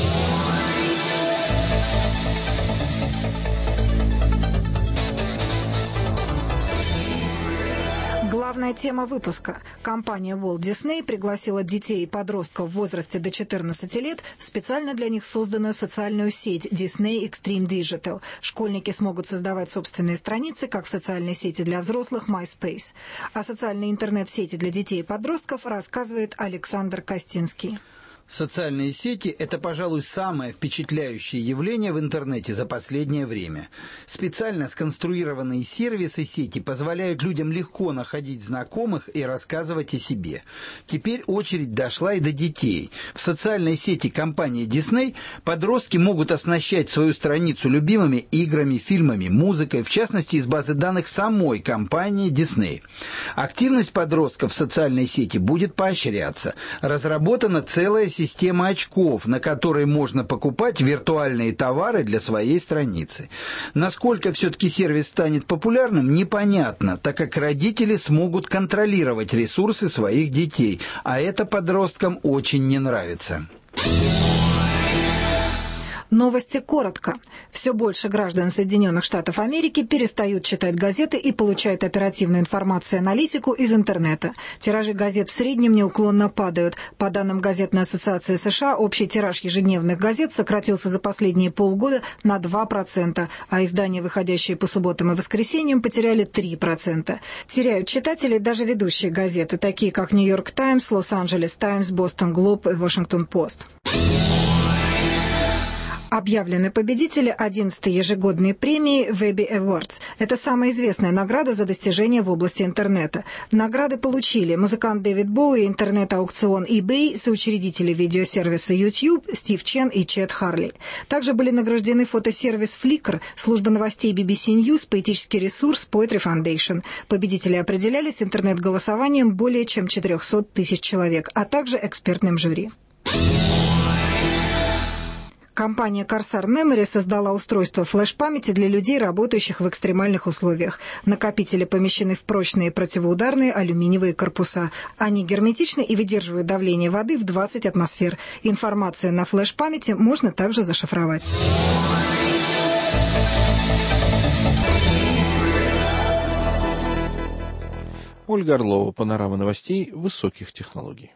Главная тема выпуска. Компания Walt Disney пригласила детей и подростков в возрасте до 14 лет в специально для них созданную социальную сеть Disney Extreme Digital. Школьники смогут создавать собственные страницы, как в социальной сети для взрослых MySpace. О социальной интернет-сети для детей и подростков рассказывает Александр Костинский. Социальные сети – это, пожалуй, самое впечатляющее явление в интернете за последнее время. Специально сконструированные сервисы сети позволяют людям легко находить знакомых и рассказывать о себе. Теперь очередь дошла и до детей. В социальной сети компании Disney подростки могут оснащать свою страницу любимыми играми, фильмами, музыкой, в частности, из базы данных самой компании Disney. Активность подростков в социальной сети будет поощряться. Разработана целая система очков, на которые можно покупать виртуальные товары для своей страницы. Насколько все-таки сервис станет популярным, непонятно, так как родители смогут контролировать ресурсы своих детей, а это подросткам очень не нравится. Новости коротко. Все больше граждан Соединенных Штатов Америки перестают читать газеты и получают оперативную информацию и аналитику из интернета. Тиражи газет в среднем неуклонно падают. По данным Газетной ассоциации США, общий тираж ежедневных газет сократился за последние полгода на 2%, а издания, выходящие по субботам и воскресеньям, потеряли 3%. Теряют читатели даже ведущие газеты, такие как «Нью-Йорк Таймс», «Лос-Анджелес Таймс», «Бостон Глоб» и «Вашингтон Пост». Объявлены победители 11-й ежегодной премии Webby Awards. Это самая известная награда за достижения в области интернета. Награды получили музыкант Дэвид Боуи, интернет-аукцион eBay, соучредители видеосервиса YouTube Стив Чен и Чет Харли. Также были награждены фотосервис Flickr, служба новостей BBC News, поэтический ресурс Poetry Foundation. Победители определялись интернет-голосованием более чем 400 тысяч человек, а также экспертным жюри. Компания Corsair Memory создала устройство флеш-памяти для людей, работающих в экстремальных условиях. Накопители помещены в прочные противоударные алюминиевые корпуса. Они герметичны и выдерживают давление воды в 20 атмосфер. Информацию на флеш-памяти можно также зашифровать. Ольга Орлова, панорама новостей высоких технологий.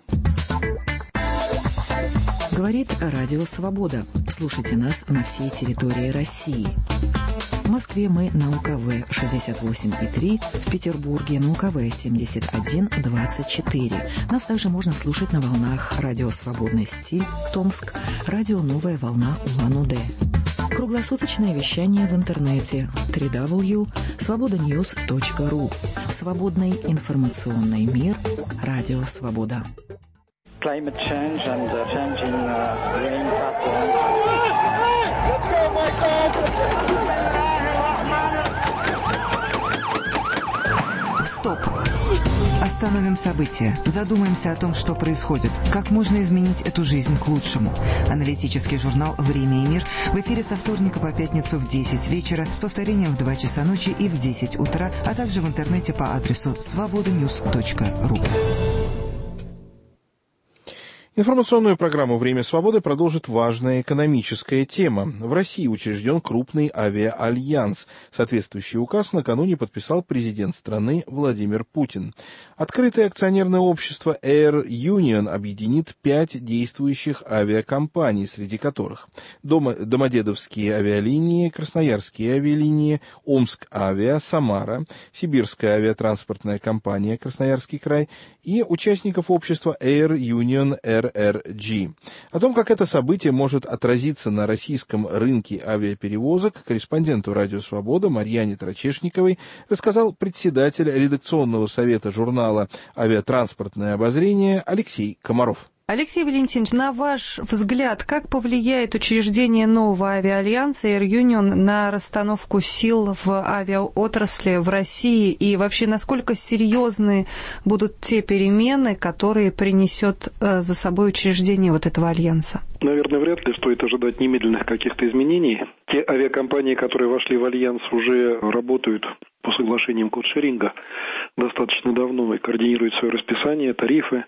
Говорит Радио Свобода. Слушайте нас на всей территории России. В Москве мы на УКВ 68,3, в Петербурге на УКВ 71,24. Нас также можно слушать на волнах Радио Свободный стиль, Томск, Радио Новая волна Улан-Удэ. Круглосуточное вещание в интернете www.svobodanews.ru. Свободный информационный мир. Радио Свобода. Climate change and changing rain patterns. Let's go, Michael! Стоп! Остановим события. Задумаемся о том, что происходит. Как можно изменить эту жизнь к лучшему. Аналитический журнал «Время и мир» в эфире со вторника по пятницу в 10 вечера с повторением в 2 часа ночи и в 10 утра, а также в интернете по адресу svobodanews.ru. Информационную программу «Время свободы» продолжит важная экономическая тема. В России учрежден крупный авиаальянс. Соответствующий указ накануне подписал президент страны Владимир Путин. Открытое акционерное общество Air Union объединит 5 действующих авиакомпаний, среди которых Домодедовские авиалинии, Красноярские авиалинии, Омск-Авиа, Самара, Сибирская авиатранспортная компания Красноярский край и участников общества Air Union RRG. О том, как это событие может отразиться на российском рынке авиаперевозок, корреспонденту «Радио Свобода» Марьяне Трачешниковой рассказал председатель редакционного совета журнала «Авиатранспортное обозрение» Алексей Комаров. Алексей Валентинович, на ваш взгляд, как повлияет учреждение нового авиаальянса Air Union на расстановку сил в авиаотрасли в России и вообще насколько серьезны будут те перемены, которые принесет за собой учреждение вот этого альянса? Наверное, вряд ли стоит ожидать немедленных каких-то изменений. Те авиакомпании, которые вошли в альянс, уже работают по соглашениям кодшеринга достаточно давно и координируют свое расписание, тарифы.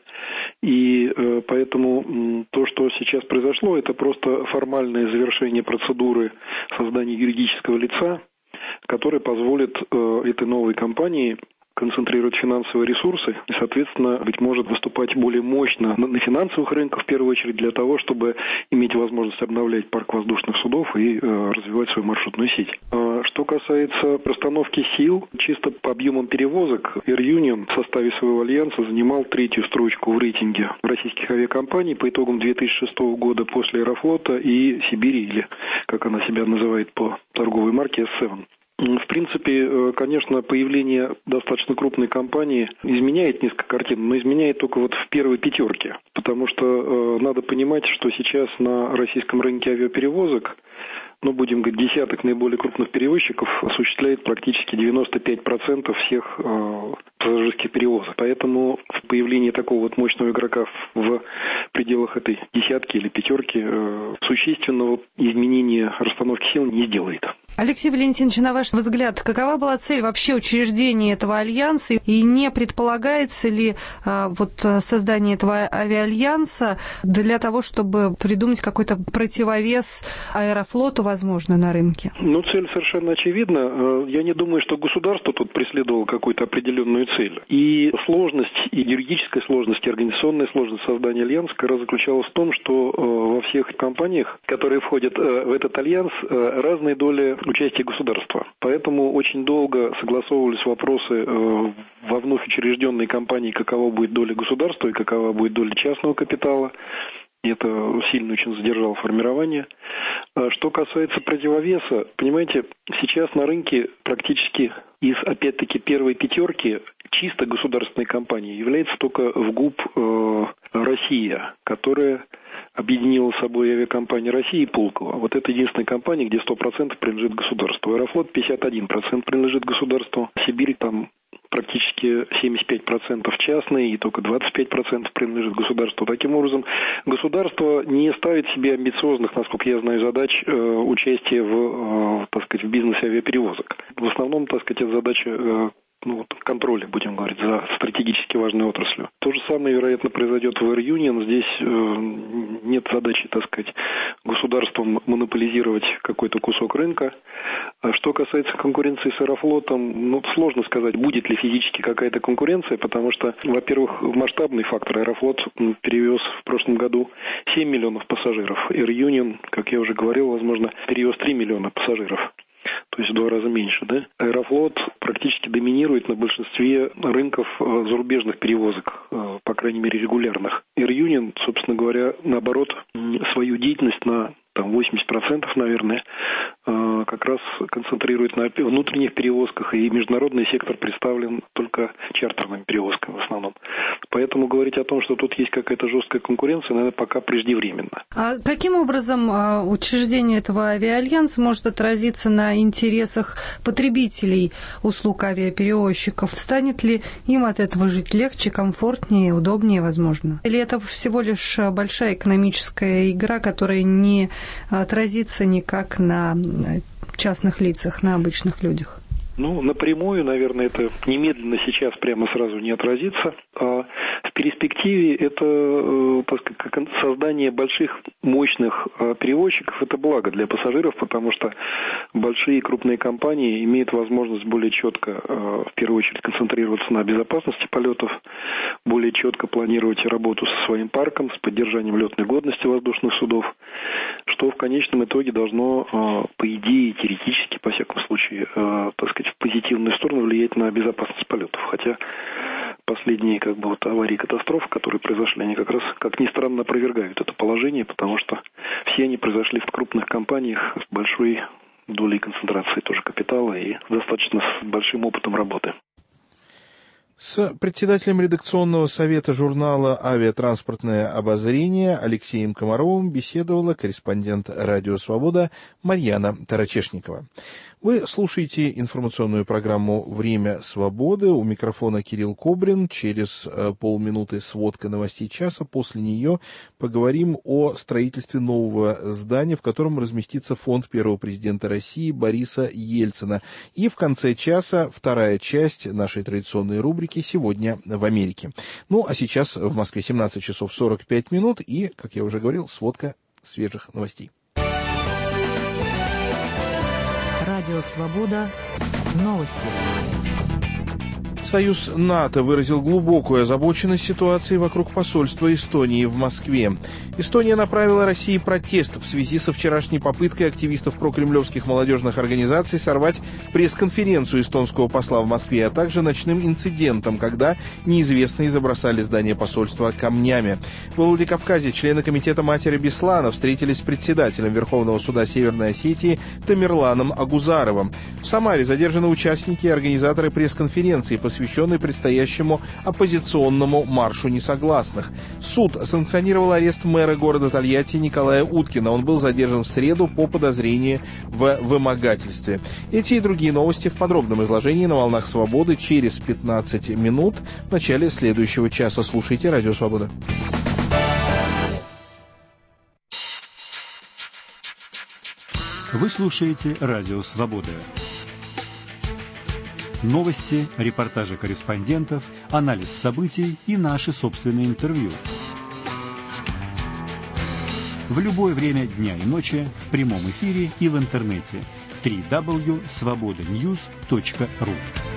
И поэтому то, что сейчас произошло, это просто формальное завершение процедуры создания юридического лица, которое позволит этой новой компании концентрировать финансовые ресурсы и, соответственно, быть может, выступать более мощно на финансовых рынках, в первую очередь, для того, чтобы иметь возможность обновлять парк воздушных судов и развивать свою маршрутную сеть. Что касается расстановки сил, чисто по объемам перевозок, Air Union в составе своего альянса занимал 3-ю строчку в рейтинге российских авиакомпаний по итогам 2006 года после Аэрофлота и Сибири, или, как она себя называет по торговой марке, S7. В принципе, конечно, появление достаточно крупной компании изменяет несколько картин, но изменяет только вот в первой 5, потому что надо понимать, что сейчас на российском рынке авиаперевозок, будем говорить, десяток наиболее крупных перевозчиков осуществляет практически 95% всех пассажирских перевозок. Поэтому появление такого вот мощного игрока в пределах этой десятки или 5 существенного изменения расстановки сил не сделает. Алексей Валентинович, на ваш взгляд, какова была цель вообще учреждения этого альянса и не предполагается ли создание этого авиаальянса для того, чтобы придумать какой-то противовес Аэрофлоту, возможно, на рынке? Цель совершенно очевидна. Я не думаю, что государство тут преследовало какую-то определенную цель. И сложность, и юридическая сложность, и организационная сложность создания альянса как раз заключалась в том, что во всех компаниях, которые входят в этот альянс, разные доли участия государства. Поэтому очень долго согласовывались вопросы во вновь учрежденной компании, какова будет доля государства и какова будет доля частного капитала. И это сильно очень задержало формирование. Что касается противовеса, понимаете, сейчас на рынке практически из, опять-таки, первой 5 чисто государственной компании является только ВГУП «Россия», которая объединила с собой авиакомпания «Россия» и Пулково. Вот это единственная компания, где 100% принадлежит государству. Аэрофлот 51% принадлежит государству. Сибирь там практически 75% частные и только 25% принадлежит государству. Таким образом, государство не ставит себе амбициозных, насколько я знаю, задач участия в бизнесе авиаперевозок. В основном, это задача контроля, будем говорить, за стратегически важной отраслью. То же самое, вероятно, произойдет в Air Union. Здесь нет задачи, государством монополизировать какой-то кусок рынка. А что касается конкуренции с Аэрофлотом, сложно сказать, будет ли физически какая-то конкуренция, потому что, во-первых, масштабный фактор. Аэрофлот перевез в прошлом году 7 миллионов пассажиров. Air Union, как я уже говорил, возможно, перевез 3 миллиона пассажиров. То есть в 2 раза меньше, да? Аэрофлот практически доминирует на большинстве рынков зарубежных перевозок, по крайней мере, регулярных. Air Union, собственно говоря, наоборот, свою деятельность на 80%, наверное, как раз концентрирует на внутренних перевозках, и международный сектор представлен только чартерными перевозками в основном. Поэтому говорить о том, что тут есть какая-то жесткая конкуренция, наверное, пока преждевременно. А каким образом учреждение этого авиаальянса может отразиться на интересах потребителей услуг авиаперевозчиков? Станет ли им от этого жить легче, комфортнее, удобнее, возможно? Или это всего лишь большая экономическая игра, которая не отразится никак на частных лицах, на обычных людях? Ну, напрямую, наверное, это немедленно сейчас прямо сразу не отразится. А в перспективе это, так сказать, создание больших, мощных перевозчиков – это благо для пассажиров, потому что большие крупные компании имеют возможность более четко, в первую очередь, концентрироваться на безопасности полетов, более четко планировать работу со своим парком, с поддержанием летной годности воздушных судов, что в конечном итоге должно, по идее, теоретически, по всякому случаю, так сказать, в позитивную сторону влиять на безопасность полетов. Хотя последние аварии и катастрофы, которые произошли, они как раз, как ни странно, опровергают это положение, потому что все они произошли в крупных компаниях с большой долей концентрации тоже капитала и достаточно с большим опытом работы. С председателем редакционного совета журнала «Авиатранспортное обозрение» Алексеем Комаровым беседовала корреспондент «Радио Свобода» Марьяна Тарачешникова. Вы слушаете информационную программу «Время свободы». У микрофона Кирилл Кобрин. Через полминуты сводка новостей часа. После нее поговорим о строительстве нового здания, в котором разместится фонд первого президента России Бориса Ельцина. И в конце часа вторая часть нашей традиционной рубрики «Сегодня в Америке». Ну, а сейчас в Москве 17 часов 45 минут и, как я уже говорил, сводка свежих новостей. Радио «Свобода». Новости. Союз НАТО выразил глубокую озабоченность ситуацией вокруг посольства Эстонии в Москве. Эстония направила России протест в связи со вчерашней попыткой активистов прокремлевских молодежных организаций сорвать пресс-конференцию эстонского посла в Москве, а также ночным инцидентом, когда неизвестные забросали здание посольства камнями. В Владикавказе члены комитета матери Беслана встретились с председателем Верховного суда Северной Осетии Тамерланом Агузаровым. В Самаре задержаны участники и организаторы пресс-конференции, посвященный предстоящему оппозиционному маршу несогласных. Суд санкционировал арест мэра города Тольятти Николая Уткина. Он был задержан в среду по подозрению в вымогательстве. Эти и другие новости в подробном изложении на «Волнах Свободы» через 15 минут в начале следующего часа. Слушайте «Радио Свобода». Вы слушаете «Радио Свобода». Новости, репортажи корреспондентов, анализ событий и наши собственные интервью. В любое время дня и ночи, в прямом эфире и в интернете. www.svobodanews.ru.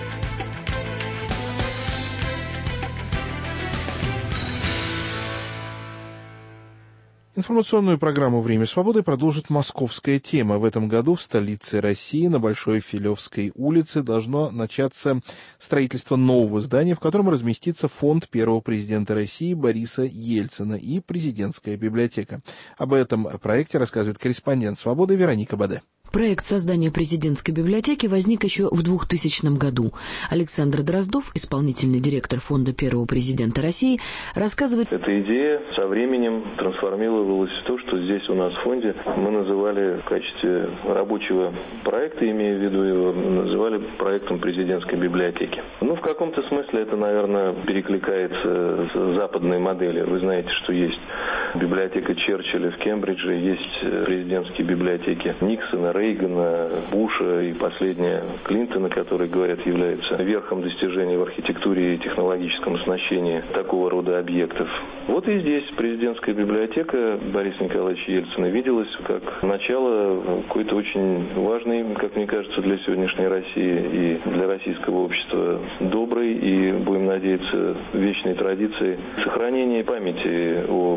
Информационную программу «Время свободы» продолжит московская тема. В этом году в столице России на Большой Филевской улице должно начаться строительство нового здания, в котором разместится фонд первого президента России Бориса Ельцина и президентская библиотека. Об этом проекте рассказывает корреспондент «Свободы» Вероника Баде. Проект создания президентской библиотеки возник еще в 2000 году. Александр Дроздов, исполнительный директор фонда первого президента России, рассказывает... Эта идея со временем трансформировалась в то, что здесь у нас в фонде мы называли в качестве рабочего проекта, имея в виду его, называли проектом президентской библиотеки. Ну, в каком-то смысле это, наверное, перекликается с западной моделью. Вы знаете, что есть библиотека Черчилля в Кембридже, есть президентские библиотеки Никсона, Рейгана, Буша и последняя Клинтона, который, говорят, является верхом достижений в архитектуре и технологическом оснащении такого рода объектов. Вот и здесь президентская библиотека Бориса Николаевича Ельцина виделась как начало какой-то очень важной, как мне кажется, для сегодняшней России и для российского общества доброй и, будем надеяться, вечной традиции сохранения памяти о предыдущем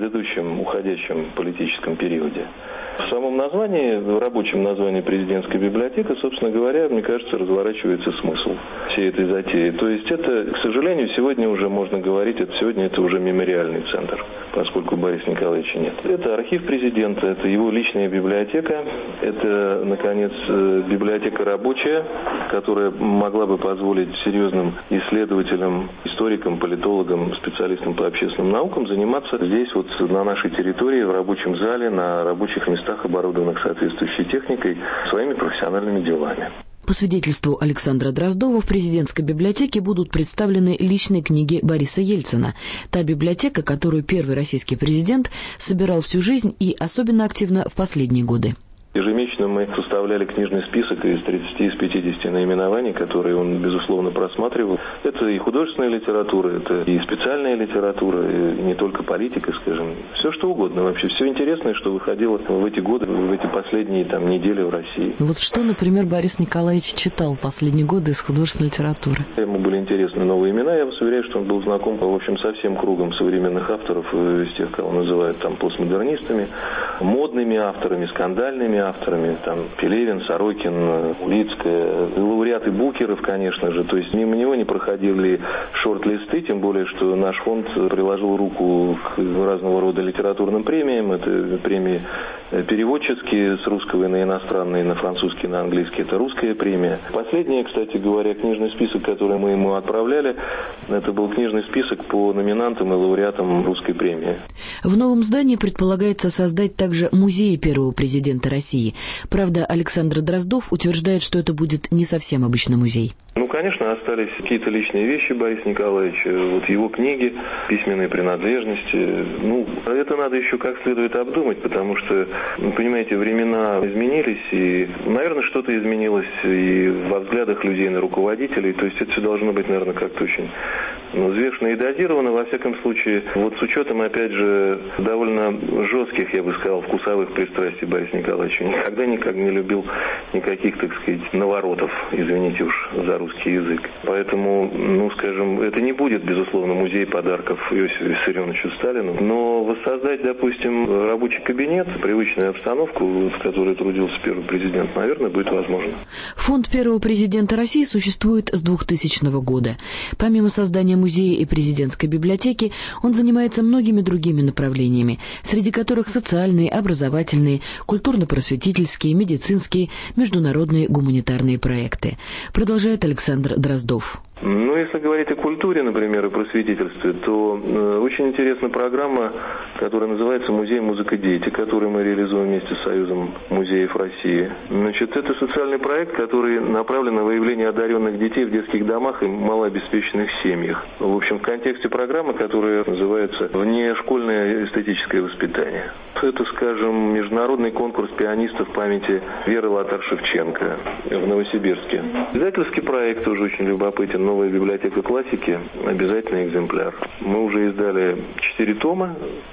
предыдущем уходящем политическом периоде. В самом названии, в рабочем названии президентской библиотеки, собственно говоря, мне кажется, разворачивается смысл всей этой затеи. То есть это, к сожалению, сегодня уже можно говорить, сегодня это уже мемориальный центр, поскольку Бориса Николаевича нет. Это архив президента, это его личная библиотека, это, наконец, библиотека рабочая, которая могла бы позволить серьезным исследователям, историкам, политологам, специалистам по общественным наукам заниматься здесь, вот на нашей территории, в рабочем зале, на рабочих местах, оборудованных соответствующей техникой, своими профессиональными делами. По свидетельству Александра Дроздова, в президентской библиотеке будут представлены личные книги Бориса Ельцина. Та библиотека, которую первый российский президент собирал всю жизнь и особенно активно в последние годы. Ежемесячно мы составляли книжный список из 30, из 50 наименований, которые он, безусловно, просматривал. Это и художественная литература, это и специальная литература, и не только политика, скажем. Все что угодно вообще. Все интересное, что выходило в эти годы, в эти последние недели в России. Вот что, например, Борис Николаевич читал в последние годы из художественной литературы? Ему были интересны новые имена. Я вас уверяю, что он был знаком, в общем, со всем кругом современных авторов, из тех, кого называют там постмодернистами, модными авторами, скандальными авторами, там Пелевин, Сорокин, Улицкая, лауреаты Букеров, конечно же. То есть мимо него не проходили шорт-листы, тем более, что наш фонд приложил руку к разного рода литературным премиям. Это премии переводческие с русского на иностранный, на французский, на английский. Это русская премия. Последний, кстати говоря, книжный список, который мы ему отправляли, это был книжный список по номинантам и лауреатам русской премии. В новом здании предполагается создать также музей первого президента России. Правда, Александр Дроздов утверждает, что это будет не совсем обычный музей. Конечно, остались какие-то личные вещи Бориса Николаевича, вот его книги, письменные принадлежности. Это надо еще как следует обдумать, потому что, понимаете, времена изменились, и, наверное, что-то изменилось и во взглядах людей на руководителей. То есть это все должно быть, наверное, как-то очень взвешенно и дозировано. Во всяком случае, вот с учетом, опять же, довольно жестких, я бы сказал, вкусовых пристрастий Бориса Николаевича. Никогда не любил никаких, так сказать, наворотов, извините уж за русский язык. Поэтому, скажем, это не будет, безусловно, музей подарков Иосифу Виссарионовичу Сталину, но воссоздать, допустим, рабочий кабинет, привычную обстановку, в которой трудился первый президент, наверное, будет возможно. Фонд первого президента России существует с 2000 года. Помимо создания музея и президентской библиотеки, он занимается многими другими направлениями, среди которых социальные, образовательные, культурно-просветительские, медицинские, международные гуманитарные проекты. Продолжает Александр Дроздов. Если говорить о культуре, например, и просветительстве, то очень интересна программа, которая называется «Музей музыка дети», которую мы реализуем вместе с Союзом музеев России. Это социальный проект, который направлен на выявление одаренных детей в детских домах и малообеспеченных семьях. В общем, в контексте программы, которая называется «Внешкольное эстетическое воспитание». Это, скажем, международный конкурс пианистов памяти Веры Лотар-Шевченко в Новосибирске. Издательский проект тоже очень любопытен. Новая библиотека классики, обязательный экземпляр. Мы уже издали 4 тома,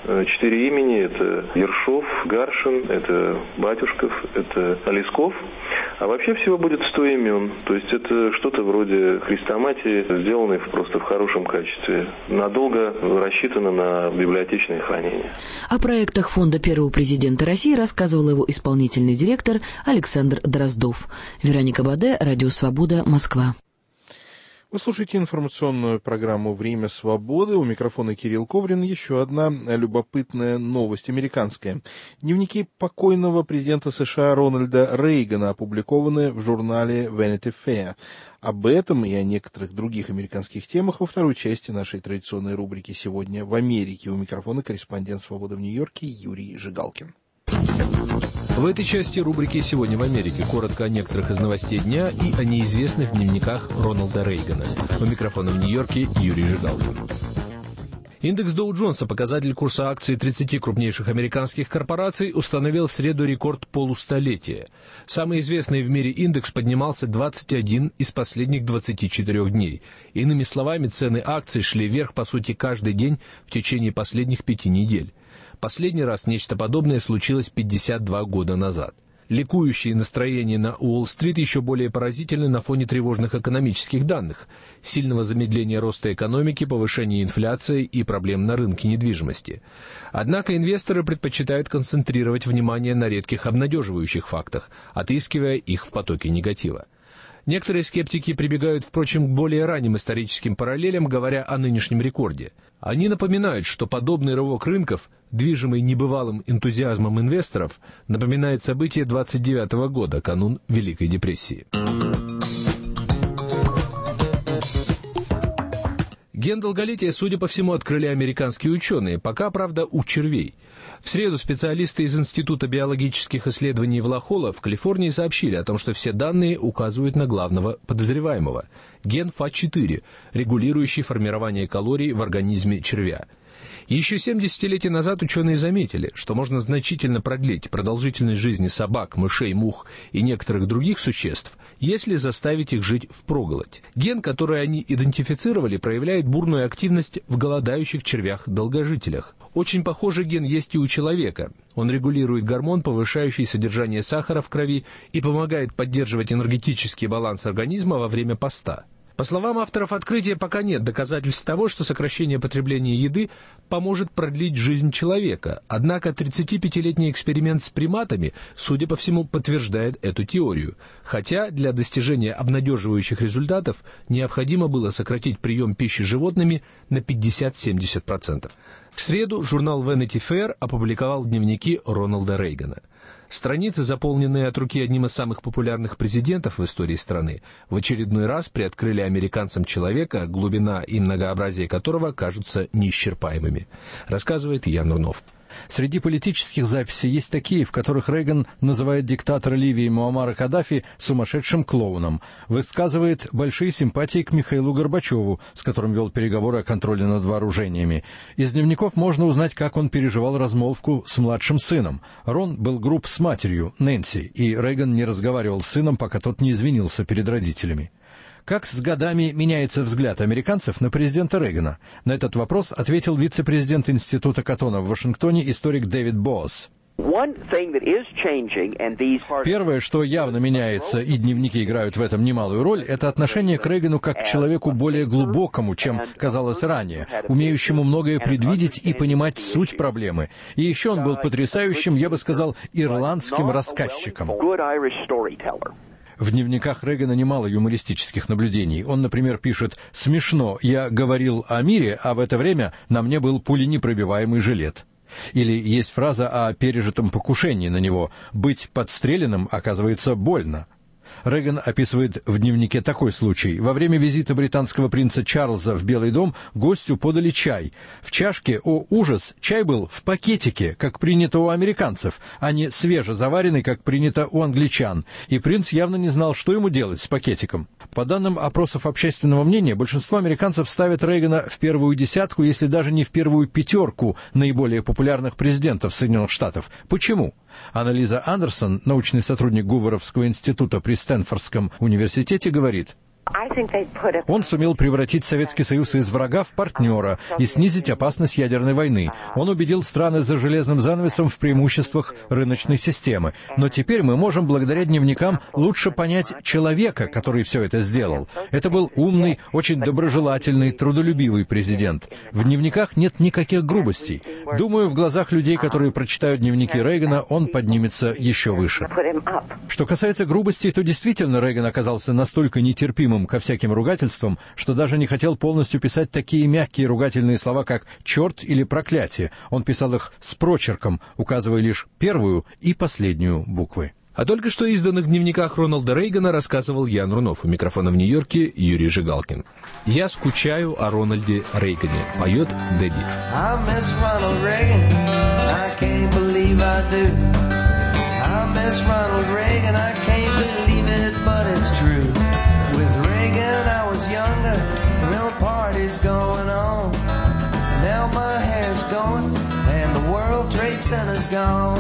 4 имени. Это Ершов, Гаршин, это Батюшков, это Лесков. А вообще всего будет 100 имен. То есть это что-то вроде хрестоматии, сделанной просто в хорошем качестве. Надолго рассчитано на библиотечное хранение. О проектах фонда первого президента России рассказывал его исполнительный директор Александр Дроздов. Вероника Баде, Радио Свобода, Москва. Вы слушаете информационную программу «Время свободы». У микрофона Кирилл Кобрин. Еще одна любопытная новость американская. Дневники покойного президента США Рональда Рейгана опубликованы в журнале Vanity Fair. Об этом и о некоторых других американских темах во второй части нашей традиционной рубрики «Сегодня в Америке». У микрофона корреспондент «Свободы» в Нью-Йорке Юрий Жигалкин. В этой части рубрики «Сегодня в Америке» коротко о некоторых из новостей дня и о неизвестных дневниках Рональда Рейгана. У микрофона в Нью-Йорке Юрий Жигалкин. Индекс Доу Джонса, показатель курса акций 30 крупнейших американских корпораций, установил в среду рекорд полустолетия. Самый известный в мире индекс поднимался 21 из последних 24 дней. Иными словами, цены акций шли вверх, по сути, каждый день в течение последних 5 недель. Последний раз нечто подобное случилось 52 года назад. Ликующие настроения на Уолл-стрит еще более поразительны на фоне тревожных экономических данных, сильного замедления роста экономики, повышения инфляции и проблем на рынке недвижимости. Однако инвесторы предпочитают концентрировать внимание на редких обнадеживающих фактах, отыскивая их в потоке негатива. Некоторые скептики прибегают, впрочем, к более ранним историческим параллелям, говоря о нынешнем рекорде. Они напоминают, что подобный рывок рынков, движимый небывалым энтузиазмом инвесторов, напоминает события 29 года, канун Великой депрессии. Ген долголетия, судя по всему, открыли американские ученые, пока, правда, у червей. В среду специалисты из Института биологических исследований Влахола в Калифорнии сообщили о том, что все данные указывают на главного подозреваемого – ген ФА4, регулирующий формирование калорий в организме червя. Еще 7 десятилетий назад ученые заметили, что можно значительно продлить продолжительность жизни собак, мышей, мух и некоторых других существ, если заставить их жить впроголодь. Ген, который они идентифицировали, проявляет бурную активность в голодающих червях-долгожителях. Очень похожий ген есть и у человека. Он регулирует гормон, повышающий содержание сахара в крови, и помогает поддерживать энергетический баланс организма во время поста. По словам авторов открытия, пока нет доказательств того, что сокращение потребления еды поможет продлить жизнь человека. Однако 35-летний эксперимент с приматами, судя по всему, подтверждает эту теорию. Хотя для достижения обнадеживающих результатов необходимо было сократить прием пищи животными на 50-70%. В среду журнал Vanity Fair опубликовал дневники Рональда Рейгана. Страницы, заполненные от руки одним из самых популярных президентов в истории страны, в очередной раз приоткрыли американцам человека, глубина и многообразие которого кажутся неисчерпаемыми, рассказывает Ян Рунов. Среди политических записей есть такие, в которых Рейган называет диктатора Ливии Муаммара Каддафи сумасшедшим клоуном, высказывает большие симпатии к Михаилу Горбачеву, с которым вел переговоры о контроле над вооружениями. Из дневников можно узнать, как он переживал размолвку с младшим сыном. Рон был груб с матерью, Нэнси, и Рейган не разговаривал с сыном, пока тот не извинился перед родителями. Как с годами меняется взгляд американцев на президента Рейгана? На этот вопрос ответил вице-президент Института Каттона в Вашингтоне, историк Дэвид Боас. Первое, что явно меняется, и дневники играют в этом немалую роль, это отношение к Рейгану как к человеку более глубокому, чем казалось ранее, умеющему многое предвидеть и понимать суть проблемы. И еще он был потрясающим, я бы сказал, ирландским рассказчиком. В дневниках Рейгана немало юмористических наблюдений. Он, например, пишет: «Смешно, я говорил о мире, а в это время на мне был пуленепробиваемый жилет». Или есть фраза о пережитом покушении на него: «Быть подстреленным, оказывается, больно». Рейган описывает в дневнике такой случай. Во время визита британского принца Чарльза в Белый дом гостю подали чай. В чашке, о ужас, чай был в пакетике, как принято у американцев, а не свежезаваренный, как принято у англичан. И принц явно не знал, что ему делать с пакетиком. По данным опросов общественного мнения, большинство американцев ставят Рейгана в первую десятку, если даже не в первую пятерку наиболее популярных президентов Соединенных Штатов. Почему? Анна-Лиза Андерсон, научный сотрудник Гуверовского института при Стэнфордском университете, говорит: он сумел превратить Советский Союз из врага в партнера и снизить опасность ядерной войны. Он убедил страны за железным занавесом в преимуществах рыночной системы. Но теперь мы можем, благодаря дневникам, лучше понять человека, который все это сделал. Это был умный, очень доброжелательный, трудолюбивый президент. В дневниках нет никаких грубостей. Думаю, в глазах людей, которые прочитают дневники Рейгана, он поднимется еще выше. Что касается грубостей, то действительно Рейган оказался настолько нетерпимым ко всяким ругательствам, что даже не хотел полностью писать такие мягкие ругательные слова, как «черт» или «проклятие». Он писал их с прочерком, указывая лишь первую и последнюю буквы. О только что изданных дневниках Рональда Рейгана рассказывал Ян Рунов. У микрофона в Нью-Йорке Юрий Жигалкин. «Я скучаю о Рональде Рейгане», поет Дэдди. Going on. Now my hair's going and the World Trade Center's gone.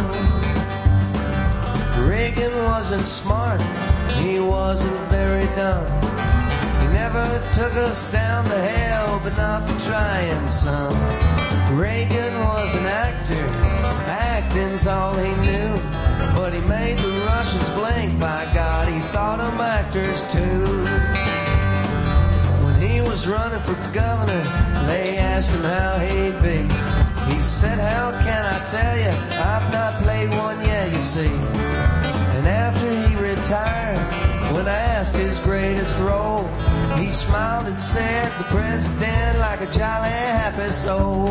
Reagan wasn't smart, he wasn't very dumb. He never took us down to hell, but not for trying some. Reagan was an actor, acting's all he knew. but he made the Russians blink. By God, he thought them actors too. When he was running for governor, they asked him how he'd be. He said, how can I tell you? I've not played one yet, you see. And after he retired, when I asked his greatest role, he smiled and said, the president like a jolly happy soul.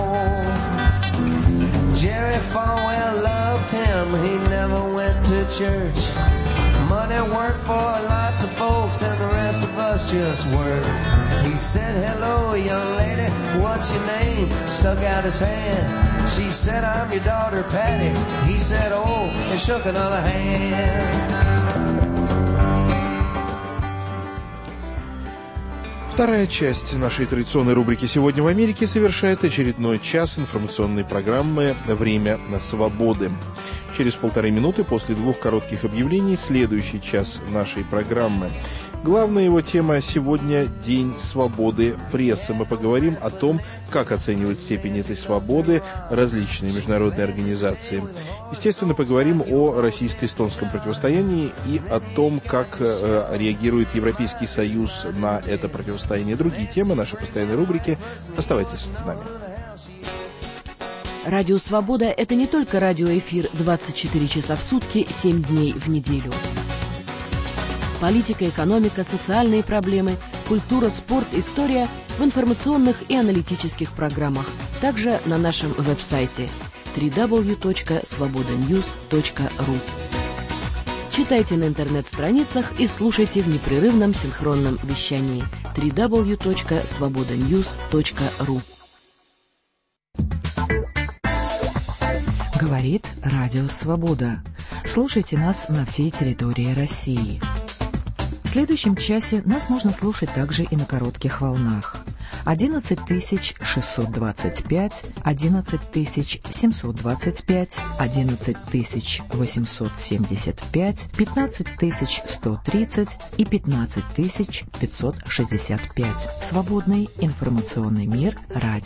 Jerry Falwell loved him, he never went to church. Money worked for lots of folks and the rest of us just worked. He said, hello young lady, what's your name? Stuck out his hand. She said, I'm your daughter Patty. He said, oh, and shook another hand. Вторая часть нашей традиционной рубрики «Сегодня в Америке» совершает очередной час информационной программы «Время свободы». Через 1,5 минуты после 2 коротких объявлений следующий час нашей программы. Главная его тема сегодня – День свободы прессы. Мы поговорим о том, как оценивают степень этой свободы различные международные организации. Естественно, поговорим о российско-эстонском противостоянии и о том, как реагирует Европейский Союз на это противостояние. Другие темы нашей постоянной рубрики. Оставайтесь с нами. Радио «Свобода» — это не только радиоэфир 24 часа в сутки, 7 дней в неделю. Политика, экономика, социальные проблемы, культура, спорт, история в информационных и аналитических программах. Также на нашем веб-сайте www.svobodanews.ru. Читайте на интернет-страницах и слушайте в непрерывном синхронном вещании www.svobodanews.ru. Говорит Радио Свобода. Слушайте нас на всей территории России. В следующем часе нас можно слушать также и на коротких волнах. 11625, 11725, 11875, 15130 и 15565. Свободный информационный мир. Радио